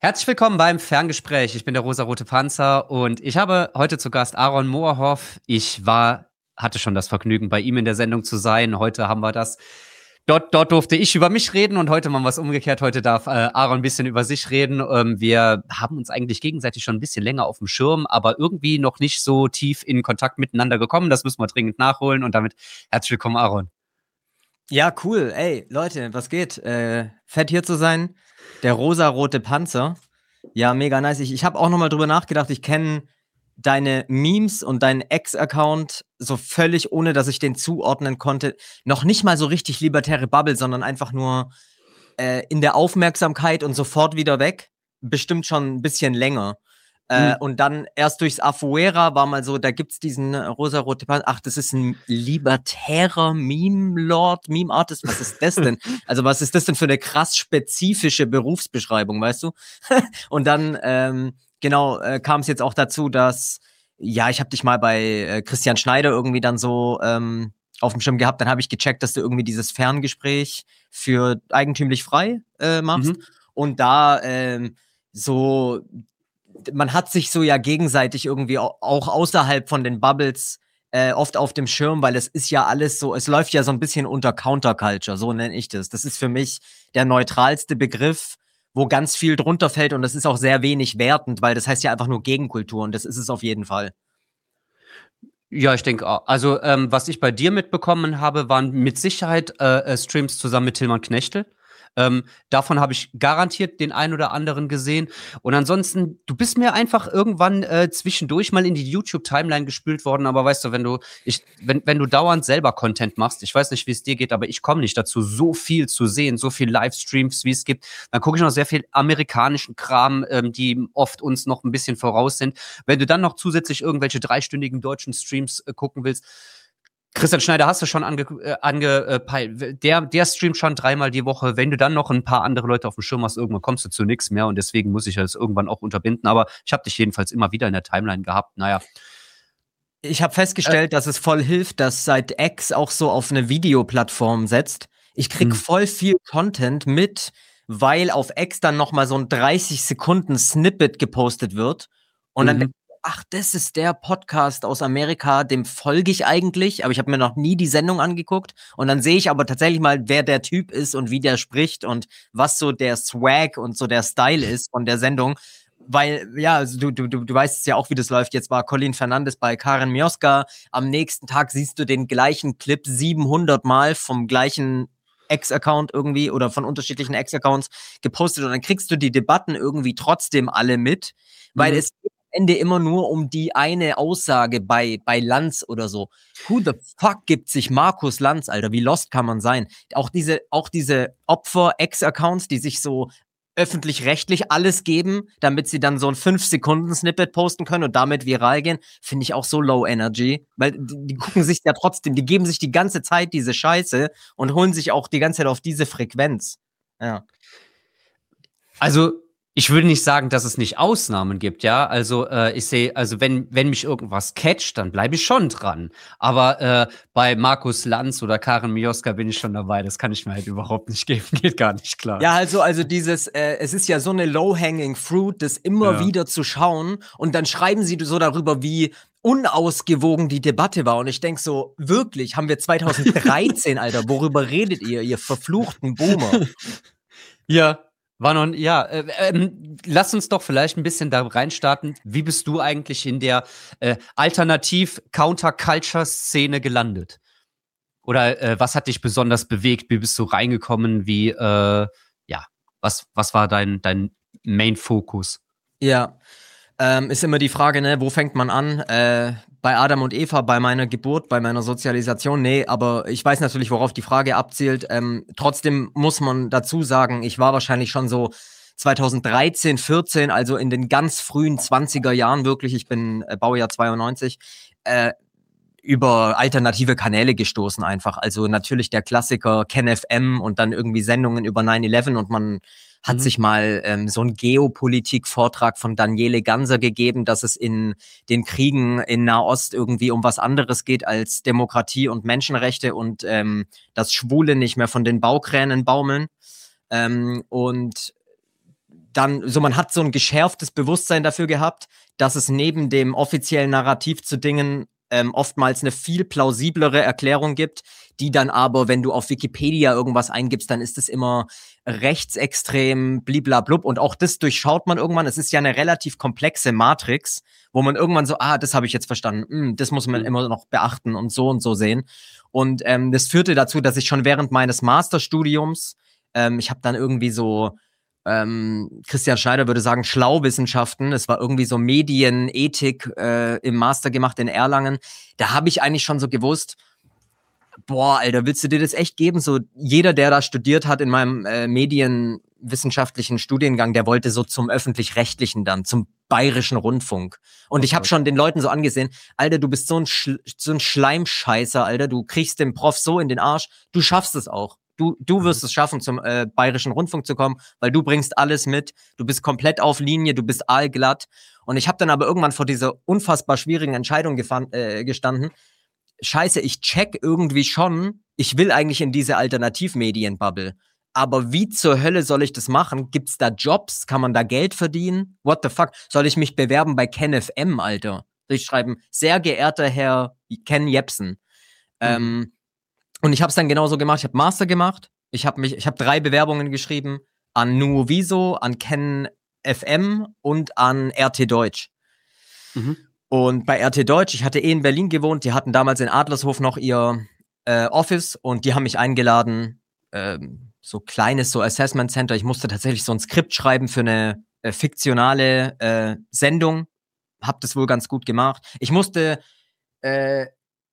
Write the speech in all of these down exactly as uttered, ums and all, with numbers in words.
Herzlich willkommen beim Ferngespräch. Ich bin der rosarote Panzer und ich habe heute zu Gast Aaron Moorhoff. Ich war, hatte schon das Vergnügen, bei ihm in der Sendung zu sein. Heute haben wir das. Dort, dort durfte ich über mich reden und heute machen wir es umgekehrt. Heute darf äh, Aaron ein bisschen über sich reden. Ähm, wir haben uns eigentlich gegenseitig schon ein bisschen länger auf dem Schirm, aber irgendwie noch nicht so tief in Kontakt miteinander gekommen. Das müssen wir dringend nachholen und damit herzlich willkommen, Aaron. Ja, cool. Ey, Leute, was geht? Äh, fett hier zu sein. Der rosarote Panzer. Ja, mega nice. Ich, ich habe auch nochmal drüber nachgedacht. Ich kenne deine Memes und deinen Ex-Account so völlig, ohne dass ich den zuordnen konnte. Noch nicht mal so richtig libertäre Bubble, sondern einfach nur äh, in der Aufmerksamkeit und sofort wieder weg. Bestimmt schon ein bisschen länger. Äh, und dann erst durchs Afuera war mal so, da gibt's diesen äh, rosarote Panzer. Ach, das ist ein libertärer Meme-Lord, Meme-Artist. Was ist das denn? Also was ist das denn für eine krass spezifische Berufsbeschreibung, weißt du? Und dann, ähm, genau, äh, kam es jetzt auch dazu, dass, ja, ich habe dich mal bei äh, Christian Schneider irgendwie dann so ähm, auf dem Schirm gehabt. Dann habe ich gecheckt, dass du irgendwie dieses Ferngespräch für eigentümlich frei äh, machst. Mhm. Und da ähm, so man hat sich so ja gegenseitig irgendwie auch außerhalb von den Bubbles äh, oft auf dem Schirm, weil es ist ja alles so, es läuft ja so ein bisschen unter Counterculture, so nenne ich das. Das ist für mich der neutralste Begriff, wo ganz viel drunter fällt und das ist auch sehr wenig wertend, weil das heißt ja einfach nur Gegenkultur und das ist es auf jeden Fall. Ja, ich denke auch. Also, ähm, was ich bei dir mitbekommen habe, waren mit Sicherheit äh, Streams zusammen mit Tilman Knechtel. Ähm, davon habe ich garantiert den einen oder anderen gesehen. Und ansonsten, du bist mir einfach irgendwann äh, zwischendurch mal in die YouTube-Timeline gespült worden. Aber weißt du, wenn du, ich, wenn, wenn du dauernd selber Content machst, ich weiß nicht, wie es dir geht, aber ich komme nicht dazu, so viel zu sehen, so viel Livestreams, wie es gibt. Dann gucke ich noch sehr viel amerikanischen Kram, ähm, die oft uns noch ein bisschen voraus sind. Wenn du dann noch zusätzlich irgendwelche dreistündigen deutschen Streams äh, gucken willst, Christian Schneider hast du schon angepeilt. Äh, ange, äh, der, der streamt schon dreimal die Woche. Wenn du dann noch ein paar andere Leute auf dem Schirm hast, irgendwann kommst du zu nichts mehr. Und deswegen muss ich das irgendwann auch unterbinden. Aber ich habe dich jedenfalls immer wieder in der Timeline gehabt. Naja. Ich habe festgestellt, äh, dass es voll hilft, dass seit X auch so auf eine Videoplattform setzt. Ich krieg hm. voll viel Content mit, weil auf X dann noch mal so ein dreißig Sekunden Snippet gepostet wird. Und dann mhm. ach, das ist der Podcast aus Amerika, dem folge ich eigentlich, aber ich habe mir noch nie die Sendung angeguckt. Und dann sehe ich aber tatsächlich mal, wer der Typ ist und wie der spricht und was so der Swag und so der Style ist von der Sendung. Weil, ja, also du, du, du weißt ja auch, wie das läuft. Jetzt war Colin Fernandes bei Karen Mioska. Am nächsten Tag siehst du den gleichen Clip siebenhundert Mal vom gleichen Ex-Account irgendwie oder von unterschiedlichen Ex-Accounts gepostet. Und dann kriegst du die Debatten irgendwie trotzdem alle mit, weil mhm. es Ende immer nur um die eine Aussage bei, bei Lanz oder so. Who the fuck gibt sich Markus Lanz, Alter? Wie lost kann man sein? Auch diese, auch diese Opfer-Ex-Accounts, die sich so öffentlich-rechtlich alles geben, damit sie dann so ein fünf Sekunden Snippet posten können und damit viral gehen, finde ich auch so low energy, weil die, die gucken sich ja trotzdem, die geben sich die ganze Zeit diese Scheiße und holen sich auch die ganze Zeit auf diese Frequenz. Ja. Also, ich würde nicht sagen, dass es nicht Ausnahmen gibt, ja. Also äh, ich sehe, also wenn wenn mich irgendwas catcht, dann bleibe ich schon dran. Aber äh, bei Markus Lanz oder Karen Mioska bin ich schon dabei. Das kann ich mir halt überhaupt nicht geben, geht gar nicht klar. Ja, also also dieses, äh, es ist ja so eine low-hanging fruit, das immer ja. wieder zu schauen und dann schreiben sie so darüber, wie unausgewogen die Debatte war. Und ich denke so, wirklich, haben wir zwanzig dreizehn, Alter, worüber redet ihr, ihr verfluchten Boomer? Ja. War noch, ja, äh, äh, lass uns doch vielleicht ein bisschen da reinstarten. Wie bist du eigentlich in der äh, Alternativ-Counterculture-Szene gelandet? Oder äh, was hat dich besonders bewegt? Wie bist du reingekommen? Wie, äh, ja, was, was war dein, dein Main-Fokus? Ja, ähm, ist immer die Frage, ne, wo fängt man an? Äh, bei Adam und Eva, bei meiner Geburt, bei meiner Sozialisation, nee, aber ich weiß natürlich, worauf die Frage abzielt. Ähm, trotzdem muss man dazu sagen, ich war wahrscheinlich schon so zwanzig dreizehn, vierzehn, also in den ganz frühen zwanziger Jahren wirklich, ich bin äh, Baujahr zweiundneunzig, äh, über alternative Kanäle gestoßen einfach. Also natürlich der Klassiker KenFM und dann irgendwie Sendungen über nine eleven und man hat mhm. sich mal ähm, so einen Geopolitik-Vortrag von Daniele Ganser gegeben, dass es in den Kriegen in Nahost irgendwie um was anderes geht als Demokratie und Menschenrechte und ähm, dass Schwule nicht mehr von den Baukränen baumeln. Ähm, und dann, so man hat so ein geschärftes Bewusstsein dafür gehabt, dass es neben dem offiziellen Narrativ zu Dingen ähm, oftmals eine viel plausiblere Erklärung gibt, die dann aber, wenn du auf Wikipedia irgendwas eingibst, dann ist es immer rechtsextrem, bliblablub. Und auch das durchschaut man irgendwann. Es ist ja eine relativ komplexe Matrix, wo man irgendwann so, ah, das habe ich jetzt verstanden. Hm, das muss man mhm. immer noch beachten und so und so sehen. Und ähm, das führte dazu, dass ich schon während meines Masterstudiums, ähm, ich habe dann irgendwie so, ähm, Christian Schneider würde sagen, Schlauwissenschaften. Es war irgendwie so Medienethik äh, im Master gemacht in Erlangen. Da habe ich eigentlich schon so gewusst, boah, Alter, willst du dir das echt geben? So jeder, der da studiert hat in meinem äh, medienwissenschaftlichen Studiengang, der wollte so zum Öffentlich-Rechtlichen dann, zum Bayerischen Rundfunk. Und okay. ich habe schon den Leuten so angesehen, Alter, du bist so ein, Sch- so ein Schleimscheißer, Alter, du kriegst den Prof so in den Arsch, du schaffst es auch. Du, du wirst es schaffen, zum äh, Bayerischen Rundfunk zu kommen, weil du bringst alles mit, du bist komplett auf Linie, du bist aalglatt. Und ich habe dann aber irgendwann vor dieser unfassbar schwierigen Entscheidung gefan- äh, gestanden, Scheiße, ich check irgendwie schon, ich will eigentlich in diese Alternativmedienbubble. Aber wie zur Hölle soll ich das machen? Gibt's da Jobs? Kann man da Geld verdienen? What the fuck? Soll ich mich bewerben bei Ken F M, Alter? Soll ich schreiben, sehr geehrter Herr Ken Jepsen. Mhm. Ähm, und ich habe es dann genauso gemacht. Ich habe Master gemacht. Ich habe mich, ich habe drei Bewerbungen geschrieben an Nuoviso, an Ken F M und an R T Deutsch. Mhm. Und bei R T Deutsch, ich hatte eh in Berlin gewohnt, die hatten damals in Adlershof noch ihr äh, Office und die haben mich eingeladen, ähm, so kleines so Assessment Center. Ich musste tatsächlich so ein Skript schreiben für eine äh, fiktionale äh, Sendung. Hab das wohl ganz gut gemacht. Ich musste äh,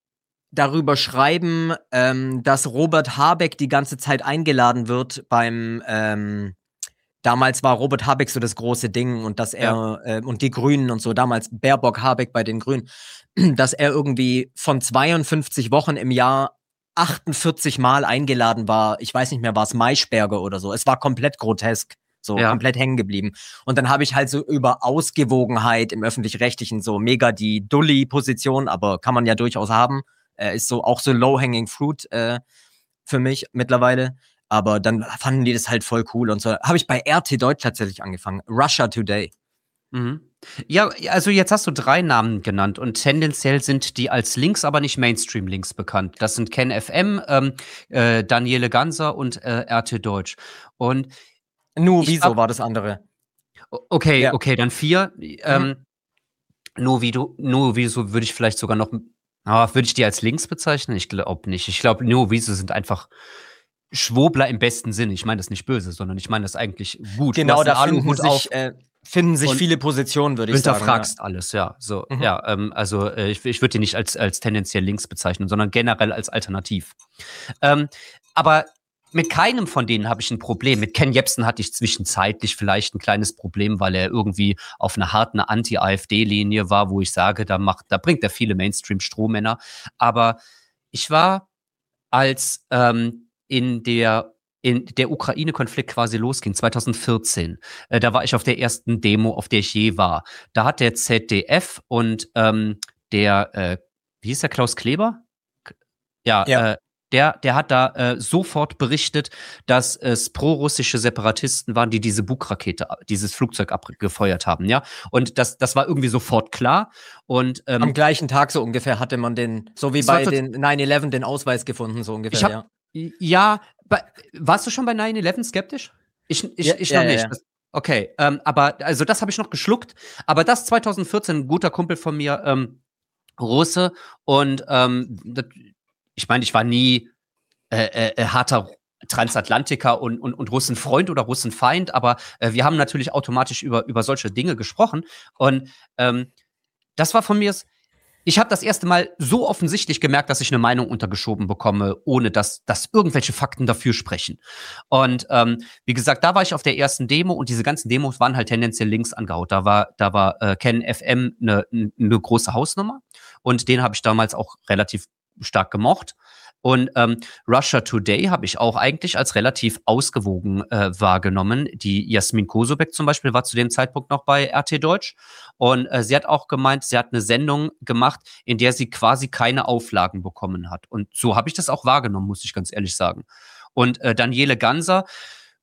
darüber schreiben, ähm, dass Robert Habeck die ganze Zeit eingeladen wird beim ähm, Damals war Robert Habeck so das große Ding und dass er, ja. äh, und die Grünen und so, damals Baerbock Habeck bei den Grünen, dass er irgendwie von zweiundfünfzig Wochen im Jahr achtundvierzig Mal eingeladen war. Ich weiß nicht mehr, war es Maischberger oder so. Es war komplett grotesk, so ja. komplett hängen geblieben. Und dann habe ich halt so über Ausgewogenheit im Öffentlich-Rechtlichen so mega die Dulli-Position, aber kann man ja durchaus haben. Äh, ist so auch so low-hanging fruit äh, für mich mittlerweile. Aber dann fanden die das halt voll cool und so. Habe ich bei R T Deutsch tatsächlich angefangen. Russia Today. Mhm. Ja, also jetzt hast du drei Namen genannt und tendenziell sind die als Links, aber nicht Mainstream-Links bekannt. Das sind Ken F M, ähm, äh, Daniele Ganser und äh, R T Deutsch. Und Nuoviso war das andere. Okay, ja. okay, dann vier. Mhm. Ähm, Nuoviso, Nuoviso würde ich vielleicht sogar noch, ah, würde ich die als Links bezeichnen? Ich glaube nicht. Ich glaube, Nuoviso sind einfach Schwurbler im besten Sinne. Ich meine das nicht böse, sondern ich meine das eigentlich gut. Genau, da finden sich, äh, finden sich viele Positionen, würde ich sagen. Hinterfragst ja. alles, ja. So, mhm. ja, ähm, also äh, ich, ich würde die nicht als, als tendenziell links bezeichnen, sondern generell als alternativ. Ähm, aber mit keinem von denen habe ich ein Problem. Mit Ken Jepsen hatte ich zwischenzeitlich vielleicht ein kleines Problem, weil er irgendwie auf einer harten Anti-AfD-Linie war, wo ich sage, da macht, da bringt er viele Mainstream-Strohmänner. Aber ich war als ähm, in der in der Ukraine-Konflikt quasi losging, zwanzig vierzehn. Äh, da war ich auf der ersten Demo, auf der ich je war. Da hat der Z D F und ähm, der, äh, wie hieß der, Klaus Kleber? Ja, ja. Äh, der, der hat da äh, sofort berichtet, dass es pro-russische Separatisten waren, die diese Buk-Rakete, dieses Flugzeug abgefeuert haben, ja. Und das, das war irgendwie sofort klar. Und ähm, am gleichen Tag so ungefähr hatte man den, so wie bei den nine eleven den Ausweis gefunden, so ungefähr, hab, ja. Ja, bei, warst du schon bei nine eleven skeptisch? Ich, ich, ja, ich ja, noch nicht. Ja, ja. Das, okay, ähm, aber also das habe ich noch geschluckt. Aber das zwanzig vierzehn, ein guter Kumpel von mir, ähm, Russe. Und ähm, das, ich meine, ich war nie äh, äh, harter Transatlantiker und, und, und Russenfreund oder Russenfeind, aber äh, wir haben natürlich automatisch über, über solche Dinge gesprochen. Und ähm, das war von mir... Ich habe das erste Mal so offensichtlich gemerkt, dass ich eine Meinung untergeschoben bekomme, ohne dass, dass irgendwelche Fakten dafür sprechen. Und ähm, wie gesagt, da war ich auf der ersten Demo und diese ganzen Demos waren halt tendenziell links angehaut. Da war, da war äh, Ken F M eine ne große Hausnummer und den habe ich damals auch relativ stark gemocht. Und ähm, Russia Today habe ich auch eigentlich als relativ ausgewogen äh, wahrgenommen. Die Jasmin Kosobek zum Beispiel war zu dem Zeitpunkt noch bei R T Deutsch. Und äh, sie hat auch gemeint, sie hat eine Sendung gemacht, in der sie quasi keine Auflagen bekommen hat. Und so habe ich das auch wahrgenommen, muss ich ganz ehrlich sagen. Und äh, Daniele Ganser,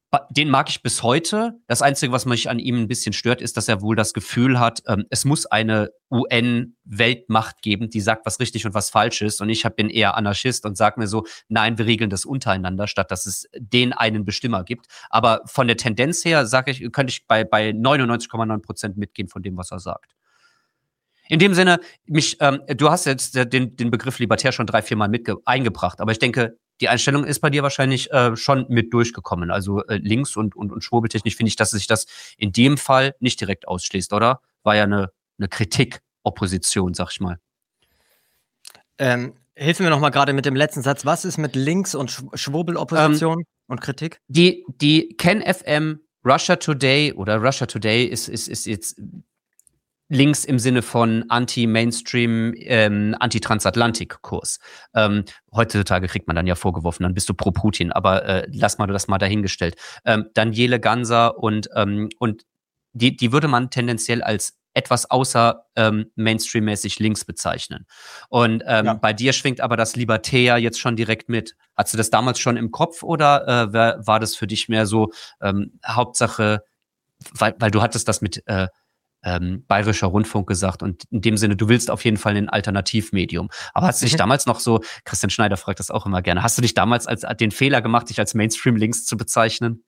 Den mag ich bis heute. Das Einzige, was mich an ihm ein bisschen stört, ist, dass er wohl das Gefühl hat, ähm, es muss eine U N-Weltmacht geben, die sagt, was richtig und was falsch ist. Und ich bin eher Anarchist und sage mir so, nein, wir regeln das untereinander, statt dass es den einen Bestimmer gibt. Aber von der Tendenz her, sage ich, könnte ich bei, bei neunundneunzig Komma neun Prozent mitgehen von dem, was er sagt. In dem Sinne, mich, ähm, du hast jetzt den, den Begriff libertär schon drei, vier Mal mit eingebracht, aber ich denke, die Einstellung ist bei dir wahrscheinlich äh, schon mit durchgekommen. Also äh, links und, und, und schwurbeltechnisch finde ich, dass sich das in dem Fall nicht direkt ausschließt, oder? War ja eine, eine Kritik, Opposition, sag ich mal. Ähm, hilf mir noch mal gerade mit dem letzten Satz. Was ist mit links und Sch Schwurbel-Opposition ähm, und Kritik? Die, die KenFM, Russia Today oder Russia Today ist, ist, ist jetzt links im Sinne von Anti-Mainstream, ähm, Anti-Transatlantik-Kurs. Ähm, heutzutage kriegt man dann ja vorgeworfen, dann bist du pro Putin, aber äh, lass mal das mal dahingestellt. Ähm, Daniele Ganser und, ähm, und die, die würde man tendenziell als etwas außer ähm, Mainstream-mäßig links bezeichnen. Und ähm, ja. Bei dir schwingt aber das Libertär jetzt schon direkt mit. Hast du das damals schon im Kopf oder äh, war, war das für dich mehr so ähm, Hauptsache, weil, weil du hattest das mit äh, Ähm, Bayerischer Rundfunk gesagt und in dem Sinne, du willst auf jeden Fall ein Alternativmedium. Aber hast du dich mhm. damals noch so, Christian Schneider fragt das auch immer gerne, hast du dich damals als den Fehler gemacht, dich als Mainstream-Links zu bezeichnen?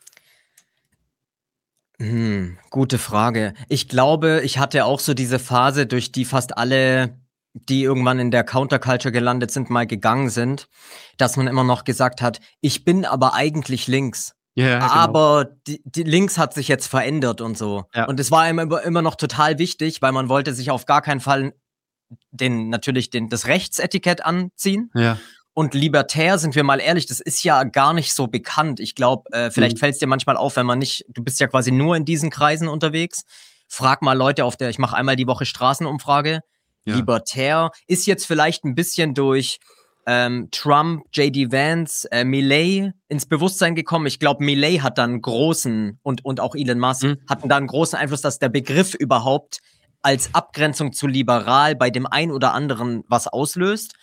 Hm, gute Frage. Ich glaube, ich hatte auch so diese Phase, durch die fast alle, die irgendwann in der Counterculture gelandet sind, mal gegangen sind, dass man immer noch gesagt hat, ich bin aber eigentlich links. Ja, genau. Aber die, die links hat sich jetzt verändert und so. Ja. Und es war immer, immer noch total wichtig, weil man wollte sich auf gar keinen Fall den, natürlich den, das Rechtsetikett anziehen. Ja. Und libertär, sind wir mal ehrlich, das ist ja gar nicht so bekannt. Ich glaube, äh, vielleicht mhm. fällt es dir manchmal auf, wenn man nicht, du bist ja quasi nur in diesen Kreisen unterwegs. Frag mal Leute auf der, ich mache einmal die Woche Straßenumfrage. Ja. Libertär ist jetzt vielleicht ein bisschen durch Ähm, Trump, J D Vance, äh, Milei ins Bewusstsein gekommen. Ich glaube, Milei hat dann großen, und, und auch Elon Musk, mhm. hatten da einen großen Einfluss, dass der Begriff überhaupt als Abgrenzung zu liberal bei dem einen oder anderen was auslöst.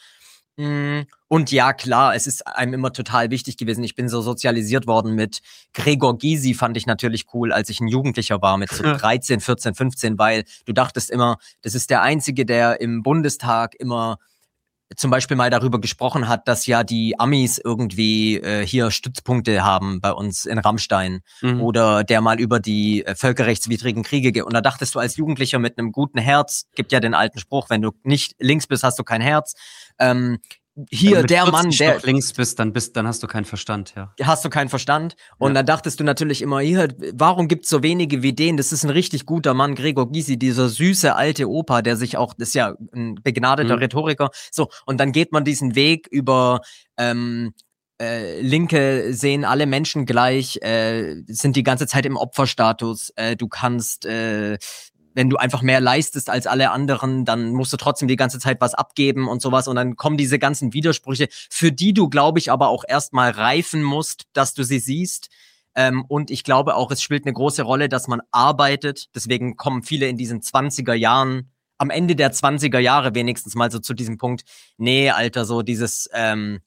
Mm, und ja, klar, es ist einem immer total wichtig gewesen. Ich bin so sozialisiert worden mit Gregor Gysi, fand ich natürlich cool, als ich ein Jugendlicher war, mit so dreizehn, vierzehn, fünfzehn, weil du dachtest immer, das ist der Einzige, der im Bundestag immer zum Beispiel mal darüber gesprochen hat, dass ja die Amis irgendwie äh, hier Stützpunkte haben bei uns in Rammstein, mhm. oder der mal über die äh, völkerrechtswidrigen Kriege geht. Und da dachtest du als Jugendlicher mit einem guten Herz, gibt ja den alten Spruch, wenn du nicht links bist, hast du kein Herz. Ähm, hier der Mann, der noch links bist, dann bist, dann hast du keinen Verstand, ja. Hast du keinen Verstand. Und ja. dann dachtest du natürlich immer, hier, warum gibt's so wenige wie den? Das ist ein richtig guter Mann, Gregor Gysi, dieser süße alte Opa, der sich auch, das ist ja ein begnadeter mhm. Rhetoriker. So, und dann geht man diesen Weg über ähm, äh, Linke sehen alle Menschen gleich, äh, sind die ganze Zeit im Opferstatus. Äh, du kannst äh, wenn du einfach mehr leistest als alle anderen, dann musst du trotzdem die ganze Zeit was abgeben und sowas. Und dann kommen diese ganzen Widersprüche, für die du, glaube ich, aber auch erstmal reifen musst, dass du sie siehst. Ähm, und ich glaube auch, es spielt eine große Rolle, dass man arbeitet. Deswegen kommen viele in diesen zwanziger Jahren, am Ende der zwanziger Jahre wenigstens mal so zu diesem Punkt, nee, Alter, so dieses ähm,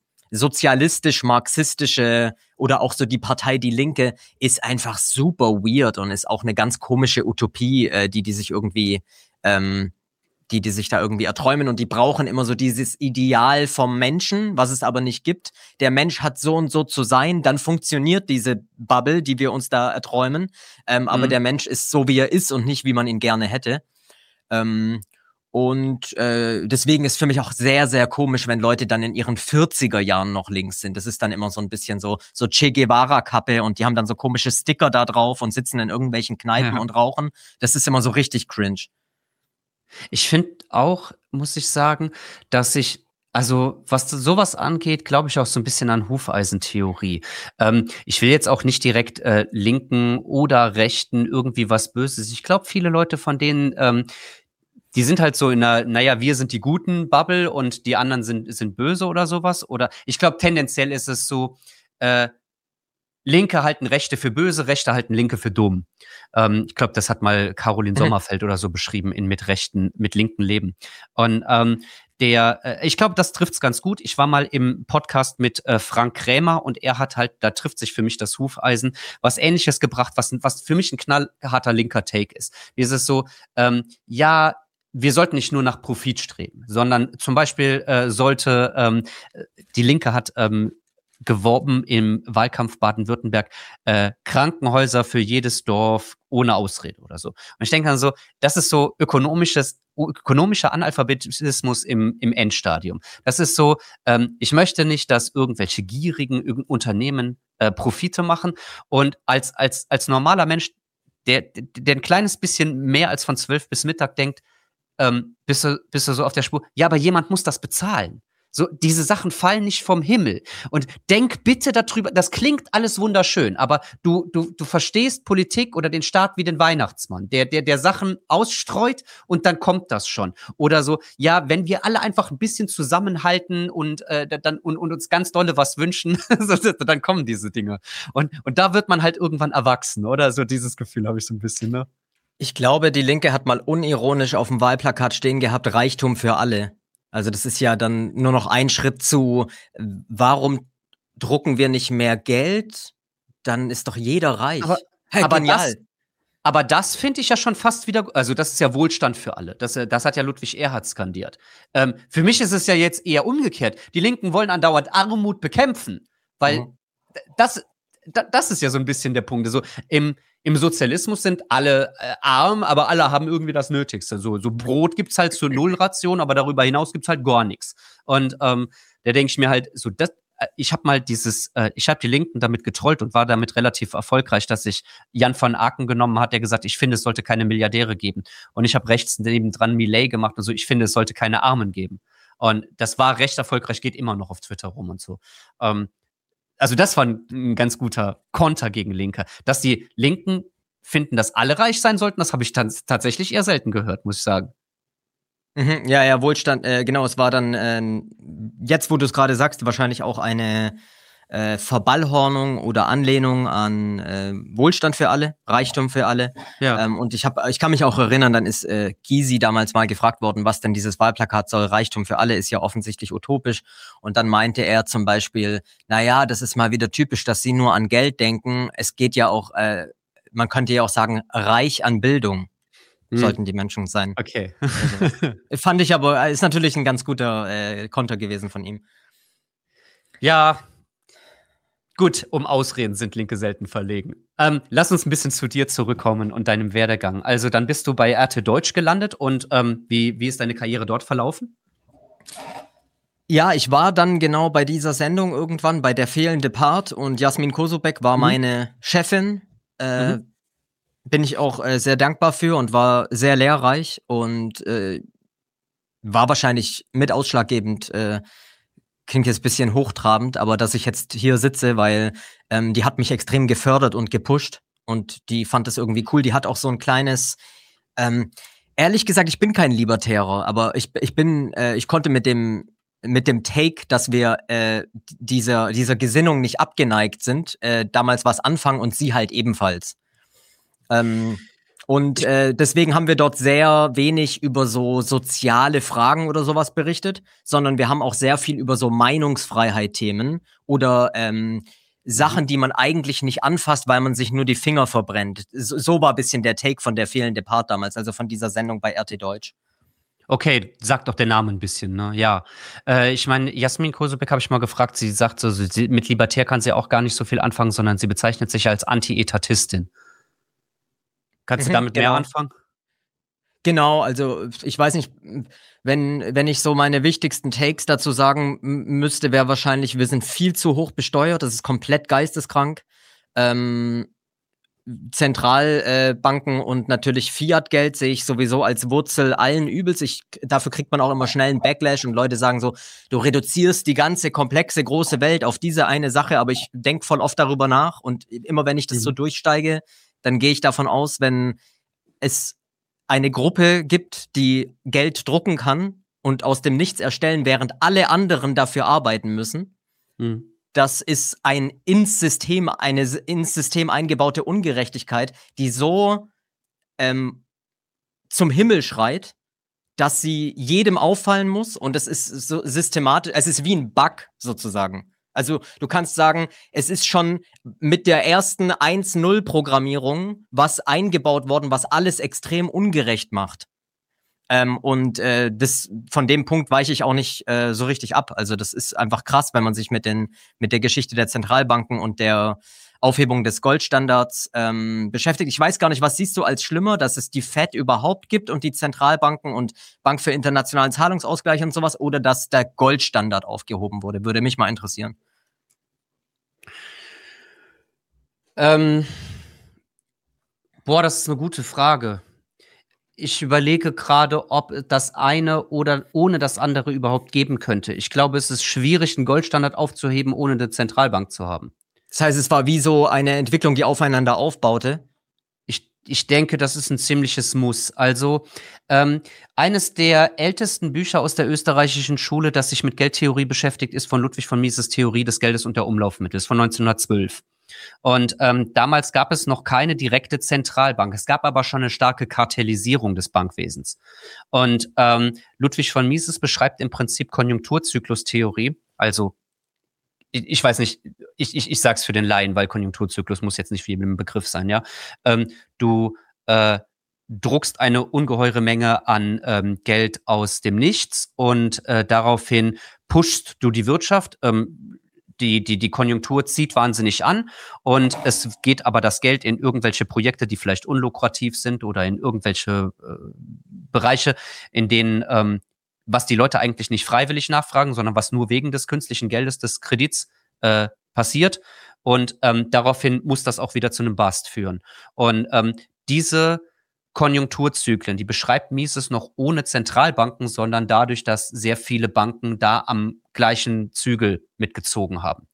sozialistisch-marxistische oder auch so die Partei Die Linke ist einfach super weird und ist auch eine ganz komische Utopie, äh, die die sich irgendwie, ähm, die die sich da irgendwie erträumen, und die brauchen immer so dieses Ideal vom Menschen, was es aber nicht gibt. Der Mensch hat so und so zu sein, dann funktioniert diese Bubble, die wir uns da erträumen, ähm, mhm. aber der Mensch ist so, wie er ist und nicht, wie man ihn gerne hätte. Ähm, Und äh, deswegen ist für mich auch sehr, sehr komisch, wenn Leute dann in ihren vierziger Jahren noch links sind. Das ist dann immer so ein bisschen so so Che Guevara-Kappe, und die haben dann so komische Sticker da drauf und sitzen in irgendwelchen Kneipen ja. und rauchen. Das ist immer so richtig cringe. Ich finde auch, muss ich sagen, dass ich, also was sowas angeht, glaube ich auch so ein bisschen an Hufeisentheorie. Ähm, ich will jetzt auch nicht direkt äh, Linken oder Rechten irgendwie was Böses. Ich glaube, viele Leute von denen, ähm, die sind halt so in einer, naja, wir sind die guten Bubble und die anderen sind, sind böse oder sowas. Oder ich glaube, tendenziell ist es so, äh, Linke halten Rechte für böse, Rechte halten Linke für dumm. Ähm, ich glaube, das hat mal Caroline Sommerfeld mhm. oder so beschrieben in Mit Rechten, mit linken Leben. Und ähm, der, äh, ich glaube, das trifft's ganz gut. Ich war mal im Podcast mit äh, Frank Krämer und er hat halt, da trifft sich für mich das Hufeisen, was Ähnliches gebracht, was, was für mich ein knallharter linker Take ist. Wie ist es so, ähm, ja, wir sollten nicht nur nach Profit streben, sondern zum Beispiel äh, sollte, ähm, die Linke hat ähm, geworben im Wahlkampf Baden-Württemberg, äh, Krankenhäuser für jedes Dorf ohne Ausrede oder so. Und ich denke dann so, das ist so ökonomisches, ökonomischer Analphabetismus im, im Endstadium. Das ist so, ähm, ich möchte nicht, dass irgendwelche gierigen irgend Unternehmen äh, Profite machen und als, als, als normaler Mensch, der, der ein kleines bisschen mehr als von zwölf bis Mittag denkt, ähm, bist du, bist du so auf der Spur, ja, aber jemand muss das bezahlen. So, diese Sachen fallen nicht vom Himmel. Und denk bitte darüber, das klingt alles wunderschön, aber du, du, du verstehst Politik oder den Staat wie den Weihnachtsmann, der, der, der Sachen ausstreut und dann kommt das schon. Oder so, ja, wenn wir alle einfach ein bisschen zusammenhalten und, äh, dann, und, und uns ganz dolle was wünschen, dann kommen diese Dinge. Und, und da wird man halt irgendwann erwachsen, oder? So dieses Gefühl habe ich so ein bisschen, ne? Ich glaube, die Linke hat mal unironisch auf dem Wahlplakat stehen gehabt, Reichtum für alle. Also das ist ja dann nur noch ein Schritt zu, warum drucken wir nicht mehr Geld? Dann ist doch jeder reich. Aber, hey, aber genial. das, aber das finde ich ja schon fast wieder, also das ist ja Wohlstand für alle. Das, äh, das hat ja Ludwig Erhard skandiert. Ähm, für mich ist es ja jetzt eher umgekehrt. Die Linken wollen andauernd Armut bekämpfen, weil Mhm. das, da, das ist ja so ein bisschen der Punkt. So, im, im Sozialismus sind alle äh, arm, aber alle haben irgendwie das Nötigste. So, so Brot gibt's halt zur Nullration, aber darüber hinaus gibt's halt gar nichts. Und ähm, da denke ich mir halt, so das, äh, ich habe mal dieses, äh, ich habe die Linken damit getrollt und war damit relativ erfolgreich, dass sich Jan van Aken genommen hat, der gesagt, ich finde, es sollte keine Milliardäre geben. Und ich habe rechts nebendran Millet gemacht und so, ich finde, es sollte keine Armen geben. Und das war recht erfolgreich, geht immer noch auf Twitter rum und so. Ähm, Also das war ein, ein ganz guter Konter gegen Linke. Dass die Linken finden, dass alle reich sein sollten, das habe ich dann tatsächlich eher selten gehört, muss ich sagen. Mhm, ja, ja, Wohlstand, äh, genau, es war dann, äh, jetzt wo du es gerade sagst, wahrscheinlich auch eine äh, Verballhornung oder Anlehnung an äh, Wohlstand für alle, Reichtum für alle. Ja. Ähm, und ich hab, ich kann mich auch erinnern, dann ist äh, Gysi damals mal gefragt worden, was denn dieses Wahlplakat soll. Reichtum für alle ist ja offensichtlich utopisch. Und dann meinte er zum Beispiel, naja, das ist mal wieder typisch, dass sie nur an Geld denken. Es geht ja auch, äh, man könnte ja auch sagen, reich an Bildung Hm. sollten die Menschen sein. Okay. Also, fand ich aber, ist natürlich ein ganz guter äh, Konter gewesen von ihm. Ja, gut, um Ausreden sind Linke selten verlegen. Ähm, lass uns ein bisschen zu dir zurückkommen und deinem Werdegang. Also dann bist du bei R T Deutsch gelandet und ähm, wie, wie ist deine Karriere dort verlaufen? Ja, ich war dann genau bei dieser Sendung irgendwann bei Der fehlende Part und Jasmin Kosobek war Mhm. meine Chefin. Äh, Mhm. Bin ich auch äh, sehr dankbar für und war sehr lehrreich und äh, war wahrscheinlich mit ausschlaggebend, äh, klingt jetzt ein bisschen hochtrabend, aber dass ich jetzt hier sitze, weil ähm, die hat mich extrem gefördert und gepusht und die fand das irgendwie cool. Die hat auch so ein kleines, ähm, ehrlich gesagt, ich bin kein Libertärer, aber ich, ich bin, äh, ich konnte mit dem mit dem Take, dass wir äh, dieser dieser Gesinnung nicht abgeneigt sind, äh, damals was anfangen und sie halt ebenfalls. Ähm, und äh, deswegen haben wir dort sehr wenig über so soziale Fragen oder sowas berichtet, sondern wir haben auch sehr viel über so Meinungsfreiheit-Themen oder ähm, Sachen, die man eigentlich nicht anfasst, weil man sich nur die Finger verbrennt. So, so war ein bisschen der Take von Der fehlende Part damals, also von dieser Sendung bei R T Deutsch. Okay, sagt doch der Name ein bisschen, ne? Ja. Äh, ich meine, Jasmin Kosobek habe ich mal gefragt, sie sagt so, sie, mit Libertär kann sie auch gar nicht so viel anfangen, sondern sie bezeichnet sich als Anti-Etatistin. Kannst du Mhm, damit mehr genau. anfangen? Genau, also ich weiß nicht, wenn, wenn ich so meine wichtigsten Takes dazu sagen m- müsste, wäre wahrscheinlich, wir sind viel zu hoch besteuert, das ist komplett geisteskrank. Ähm, Zentralbanken äh, und natürlich Fiat-Geld sehe ich sowieso als Wurzel allen Übels. Ich, dafür kriegt man auch immer schnell einen Backlash und Leute sagen so, du reduzierst die ganze komplexe große Welt auf diese eine Sache, aber ich denke voll oft darüber nach und immer wenn ich das Mhm. so durchsteige, dann gehe ich davon aus, wenn es eine Gruppe gibt, die Geld drucken kann und aus dem Nichts erstellen, während alle anderen dafür arbeiten müssen, Mhm. das ist ein ins System, eine ins System eingebaute Ungerechtigkeit, die so ähm, zum Himmel schreit, dass sie jedem auffallen muss und es ist so systematisch, es ist wie ein Bug sozusagen. Also du kannst sagen, es ist schon mit der ersten eins null Programmierung was eingebaut worden, was alles extrem ungerecht macht. Ähm, und äh, das, von dem Punkt weiche ich auch nicht äh, so richtig ab. Also das ist einfach krass, wenn man sich mit, den, mit der Geschichte der Zentralbanken und der Aufhebung des Goldstandards ähm, beschäftigt. Ich weiß gar nicht, was siehst du als schlimmer, dass es die Fed überhaupt gibt und die Zentralbanken und Bank für internationalen Zahlungsausgleich und sowas, oder dass der Goldstandard aufgehoben wurde? Würde mich mal interessieren. Ähm, boah, das ist eine gute Frage. Ich überlege gerade, ob das eine oder ohne das andere überhaupt geben könnte. Ich glaube, es ist schwierig, einen Goldstandard aufzuheben, ohne eine Zentralbank zu haben. Das heißt, es war wie so eine Entwicklung, die aufeinander aufbaute. Ich, ich denke, das ist ein ziemliches Muss. Also, ähm, eines der ältesten Bücher aus der österreichischen Schule, das sich mit Geldtheorie beschäftigt, ist von Ludwig von Mises Theorie des Geldes und der Umlaufmittel von neunzehnhundertzwölf. Und ähm, damals gab es noch keine direkte Zentralbank. Es gab aber schon eine starke Kartellisierung des Bankwesens. Und ähm, Ludwig von Mises beschreibt im Prinzip Konjunkturzyklustheorie. Also, ich, ich weiß nicht, ich, ich, ich sag's für den Laien, weil Konjunkturzyklus muss jetzt nicht für jeden ein Begriff sein, ja. Ähm, du äh, druckst eine ungeheure Menge an ähm, Geld aus dem Nichts und äh, daraufhin pushst du die Wirtschaft. Ähm, Die, die, die Konjunktur zieht wahnsinnig an und es geht aber das Geld in irgendwelche Projekte, die vielleicht unlukrativ sind oder in irgendwelche äh, Bereiche, in denen, ähm, was die Leute eigentlich nicht freiwillig nachfragen, sondern was nur wegen des künstlichen Geldes, des Kredits äh, passiert. Und ähm, daraufhin muss das auch wieder zu einem Bust führen. Und ähm, diese Konjunkturzyklen, die beschreibt Mises noch ohne Zentralbanken, sondern dadurch, dass sehr viele Banken da am gleichen Zügel mitgezogen haben.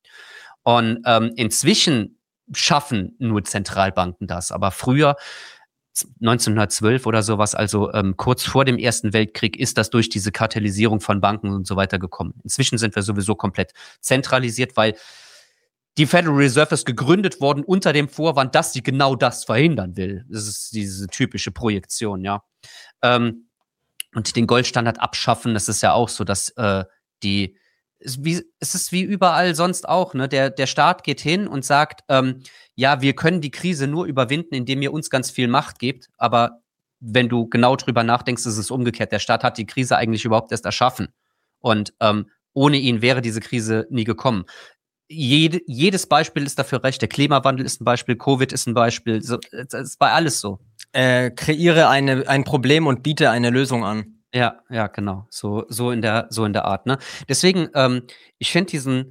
Und ähm, inzwischen schaffen nur Zentralbanken das. Aber früher, neunzehnhundertzwölf oder sowas, also ähm, kurz vor dem Ersten Weltkrieg, ist das durch diese Kartellisierung von Banken und so weiter gekommen. Inzwischen sind wir sowieso komplett zentralisiert, weil die Federal Reserve ist gegründet worden unter dem Vorwand, dass sie genau das verhindern will. Das ist diese typische Projektion, ja. Ähm, und den Goldstandard abschaffen, das ist ja auch so, dass äh, die, es, wie, es ist wie überall sonst auch, ne? Der, der Staat geht hin und sagt, ähm, ja, wir können die Krise nur überwinden, indem ihr uns ganz viel Macht gebt, aber wenn du genau drüber nachdenkst, ist es umgekehrt. Der Staat hat die Krise eigentlich überhaupt erst erschaffen. Und ähm, ohne ihn wäre diese Krise nie gekommen. Jede, jedes Beispiel ist dafür recht. Der Klimawandel ist ein Beispiel, Covid ist ein Beispiel. So, es ist bei alles so. Äh, kreiere eine, ein Problem und biete eine Lösung an. Ja, ja, genau. So, so in der, so in der Art. Ne? Deswegen, ähm, ich finde diesen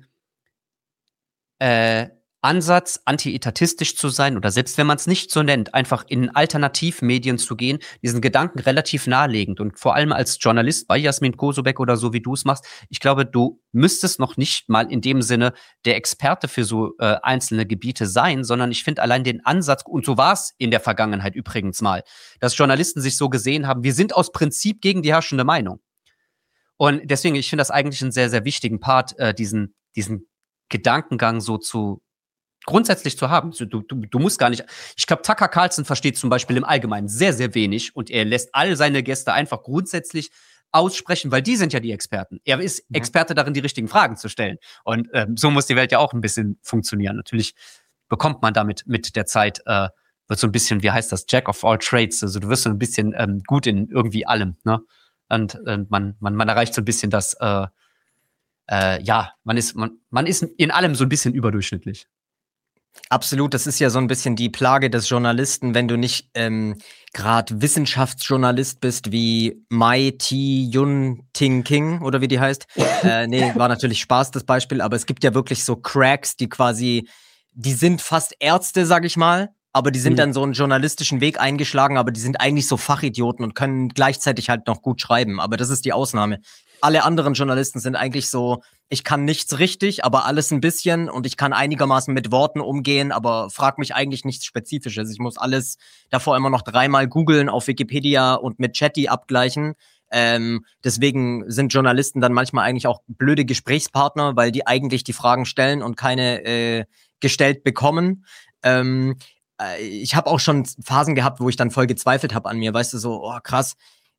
äh, Ansatz, anti-etatistisch zu sein oder selbst wenn man es nicht so nennt, einfach in Alternativmedien zu gehen, diesen Gedanken relativ naheliegend und vor allem als Journalist bei Jasmin Kosobek oder so, wie du es machst, ich glaube, du müsstest noch nicht mal in dem Sinne der Experte für so äh, einzelne Gebiete sein, sondern ich finde allein den Ansatz, und so war es in der Vergangenheit übrigens mal, dass Journalisten sich so gesehen haben, wir sind aus Prinzip gegen die herrschende Meinung. Und deswegen, ich finde das eigentlich einen sehr, sehr wichtigen Part, äh, diesen, diesen Gedankengang so zu grundsätzlich zu haben. Du, du, du musst gar nicht. Ich glaube, Tucker Carlson versteht zum Beispiel im Allgemeinen sehr, sehr wenig und er lässt all seine Gäste einfach grundsätzlich aussprechen, weil die sind ja die Experten. Er ist mhm. Experte darin, die richtigen Fragen zu stellen. Und ähm, so muss die Welt ja auch ein bisschen funktionieren. Natürlich bekommt man damit mit der Zeit, äh, wird so ein bisschen, wie heißt das, Jack of all trades. Also du wirst so ein bisschen ähm, gut in irgendwie allem. Ne? Und äh, man, man, man erreicht so ein bisschen das, äh, äh, ja, man ist, man, man ist in allem so ein bisschen überdurchschnittlich. Absolut, das ist ja so ein bisschen die Plage des Journalisten, wenn du nicht ähm, gerade Wissenschaftsjournalist bist wie Mai T. Yun Ting King oder wie die heißt. äh, nee, war natürlich Spaß, das Beispiel, aber es gibt ja wirklich so Cracks, die quasi, die sind fast Ärzte, sag ich mal, aber die sind mhm. dann so einen journalistischen Weg eingeschlagen, aber die sind eigentlich so Fachidioten und können gleichzeitig halt noch gut schreiben, aber das ist die Ausnahme. Alle anderen Journalisten sind eigentlich so, ich kann nichts richtig, aber alles ein bisschen und ich kann einigermaßen mit Worten umgehen, aber frag mich eigentlich nichts Spezifisches. Ich muss alles davor immer noch dreimal googeln auf Wikipedia und mit Chatty abgleichen. Ähm, deswegen sind Journalisten dann manchmal eigentlich auch blöde Gesprächspartner, weil die eigentlich die Fragen stellen und keine äh, gestellt bekommen. Ähm, äh, ich habe auch schon Phasen gehabt, wo ich dann voll gezweifelt habe an mir, weißt du, so, oh krass,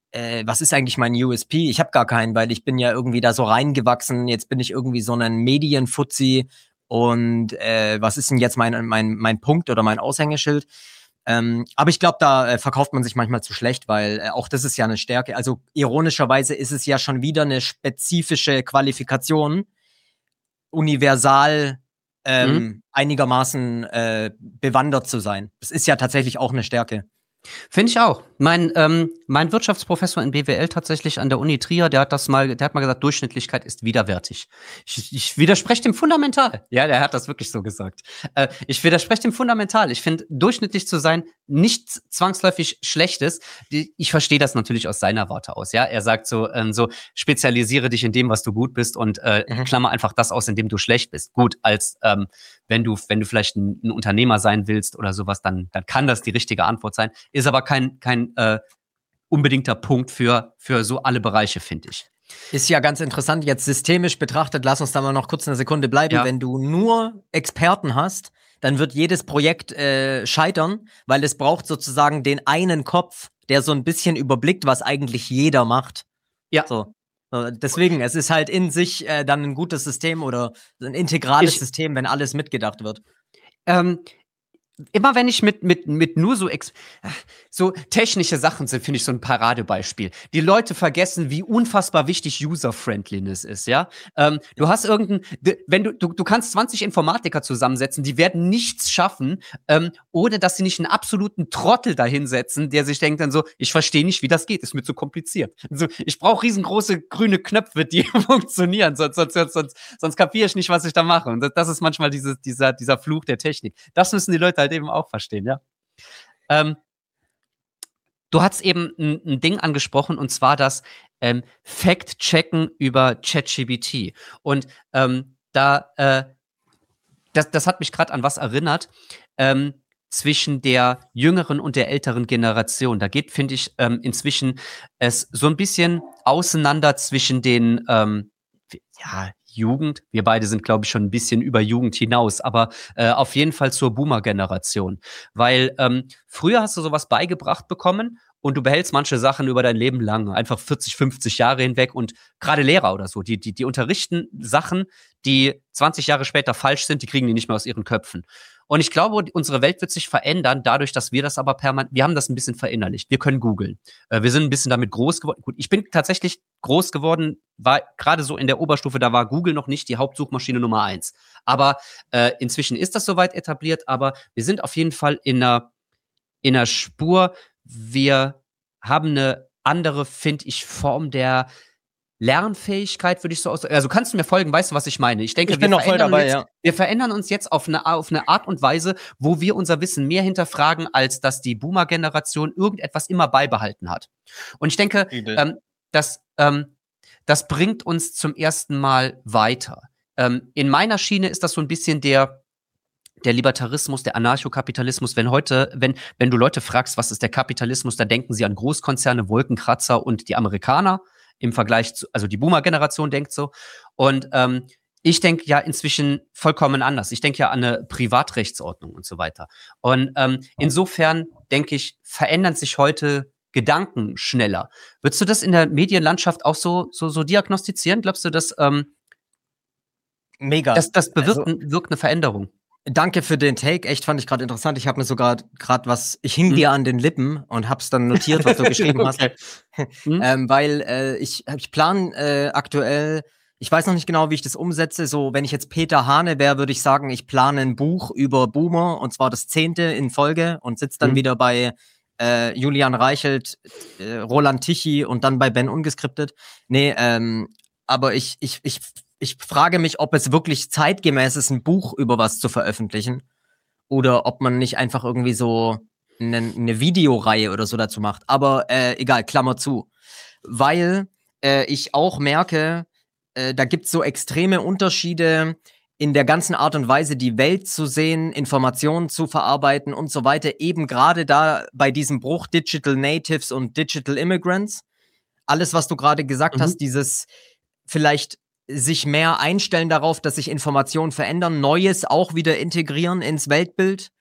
äh, was ist eigentlich mein U S P? Ich habe gar keinen, weil ich bin ja irgendwie da so reingewachsen. Jetzt bin ich irgendwie so ein Medienfuzzi. Und äh, was ist denn jetzt mein, mein, mein Punkt oder mein Aushängeschild? Ähm, aber ich glaube, da äh, verkauft man sich manchmal zu schlecht, weil äh, auch das ist ja eine Stärke. Also ironischerweise ist es ja schon wieder eine spezifische Qualifikation, universal ähm, Mhm. einigermaßen äh, bewandert zu sein. Das ist ja tatsächlich auch eine Stärke. Finde ich auch. Mein, ähm, mein Wirtschaftsprofessor in B W L tatsächlich an der Uni Trier, der hat das mal, der hat mal gesagt, Durchschnittlichkeit ist widerwärtig. Ich, ich widerspreche dem fundamental. Ja, der hat das wirklich so gesagt. Äh, ich widerspreche dem fundamental. Ich finde, durchschnittlich zu sein nichts zwangsläufig Schlechtes. Die, ich verstehe das natürlich aus seiner Warte aus. Ja, er sagt so, ähm, so spezialisiere dich in dem, was du gut bist und äh, Mhm. klammer einfach das aus, in dem du schlecht bist. Gut, als ähm, wenn du, wenn du vielleicht ein, ein Unternehmer sein willst oder sowas, dann, dann kann das die richtige Antwort sein. Ist aber kein, kein äh, unbedingter Punkt für, für so alle Bereiche, finde ich. Ist ja ganz interessant, jetzt systemisch betrachtet, lass uns da mal noch kurz eine Sekunde bleiben. Ja. Wenn du nur Experten hast, dann wird jedes Projekt äh, scheitern, weil es braucht sozusagen den einen Kopf, der so ein bisschen überblickt, was eigentlich jeder macht. Ja. So. So, deswegen, es ist halt in sich äh, dann ein gutes System oder ein integrales Ich- System, wenn alles mitgedacht wird. Ähm, immer wenn ich mit, mit, mit nur so, ex so technische Sachen sind, finde ich so ein Paradebeispiel. Die Leute vergessen, wie unfassbar wichtig User-Friendliness ist, ja? Ähm, du hast irgendein, d- wenn du, du, du kannst zwanzig Informatiker zusammensetzen, die werden nichts schaffen, ähm, ohne dass sie nicht einen absoluten Trottel dahinsetzen, der sich denkt dann so, ich verstehe nicht, wie das geht, ist mir zu kompliziert. Also, ich brauche riesengroße grüne Knöpfe, die funktionieren, sonst, sonst, sonst, sonst, sonst kapiere ich nicht, was ich da mache. Und das, das ist manchmal dieses, dieser, dieser Fluch der Technik. Das müssen die Leute halt eben auch verstehen, ja. Ähm, du hast eben ein, ein Ding angesprochen, und zwar das ähm, Fact-Checken über ChatGPT. Und ähm, da, äh, das, das hat mich gerade an was erinnert, ähm, zwischen der jüngeren und der älteren Generation. Da geht, finde ich, ähm, inzwischen es so ein bisschen auseinander zwischen den, ähm, ja, Jugend. Wir beide sind, glaube ich, schon ein bisschen über Jugend hinaus, aber äh, auf jeden Fall zur Boomer-Generation. Weil ähm, früher hast du sowas beigebracht bekommen und du behältst manche Sachen über dein Leben lang, einfach vierzig, fünfzig Jahre hinweg, und gerade Lehrer oder so, die, die, die unterrichten Sachen, die zwanzig Jahre später falsch sind, die kriegen die nicht mehr aus ihren Köpfen. Und ich glaube, unsere Welt wird sich verändern, dadurch, dass wir das aber permanent, wir haben das ein bisschen verinnerlicht. Wir können googeln. Äh, wir sind ein bisschen damit groß geworden. Gut, ich bin tatsächlich groß geworden, war gerade so in der Oberstufe, da war Google noch nicht die Hauptsuchmaschine Nummer eins. Aber äh, inzwischen ist das soweit etabliert, aber wir sind auf jeden Fall in einer, in einer Spur. Wir haben eine andere, finde ich, Form der Lernfähigkeit, würde ich so ausdrücken. Also kannst du mir folgen, weißt du, was ich meine? Ich denke, Ich bin wir, noch voll verändern dabei, jetzt, ja. wir verändern uns jetzt auf eine, auf eine Art und Weise, wo wir unser Wissen mehr hinterfragen, als dass die Boomer-Generation irgendetwas immer beibehalten hat. Und ich denke, ähm, dass, ähm, das bringt uns zum ersten Mal weiter. Ähm, in meiner Schiene ist das so ein bisschen der, der Libertarismus, der Anarchokapitalismus. Wenn heute, wenn, wenn du Leute fragst, was ist der Kapitalismus, dann denken sie an Großkonzerne, Wolkenkratzer und die Amerikaner im Vergleich zu, also die Boomer-Generation denkt so. Und ähm, ich denke ja inzwischen vollkommen anders. Ich denke ja an eine Privatrechtsordnung und so weiter. Und ähm, insofern, denke ich, verändern sich heute Gedanken schneller. Würdest du das in der Medienlandschaft auch so, so, so diagnostizieren? Glaubst du, dass ähm, Mega. das, das bewirkt, Also, wirkt eine Veränderung? danke für den Take, echt fand ich gerade interessant. Ich habe mir sogar gerade was, ich hing Hm? dir an den Lippen und hab's dann notiert, was du geschrieben Okay. hast. Hm? ähm, weil äh, ich, ich plan äh, aktuell, ich weiß noch nicht genau, wie ich das umsetze. So, wenn ich jetzt Peter Hane wäre, würde ich sagen, ich plane ein Buch über Boomer, und zwar das zehnte in Folge, und sitze dann Hm? wieder bei äh, Julian Reichelt, äh, Roland Tichy und dann bei Ben Ungeskriptet. Nee, ähm, aber ich, ich, ich Ich frage mich, ob es wirklich zeitgemäß ist, ein Buch über was zu veröffentlichen, oder ob man nicht einfach irgendwie so eine, eine Videoreihe oder so dazu macht. Aber äh, egal, Klammer zu. Weil äh, ich auch merke, äh, da gibt es so extreme Unterschiede in der ganzen Art und Weise, die Welt zu sehen, Informationen zu verarbeiten und so weiter. Eben gerade da bei diesem Bruch Digital Natives und Digital Immigrants. Alles, was du gerade gesagt Mhm. hast, dieses vielleicht sich mehr einstellen darauf, dass sich Informationen verändern, Neues auch wieder integrieren ins Weltbild,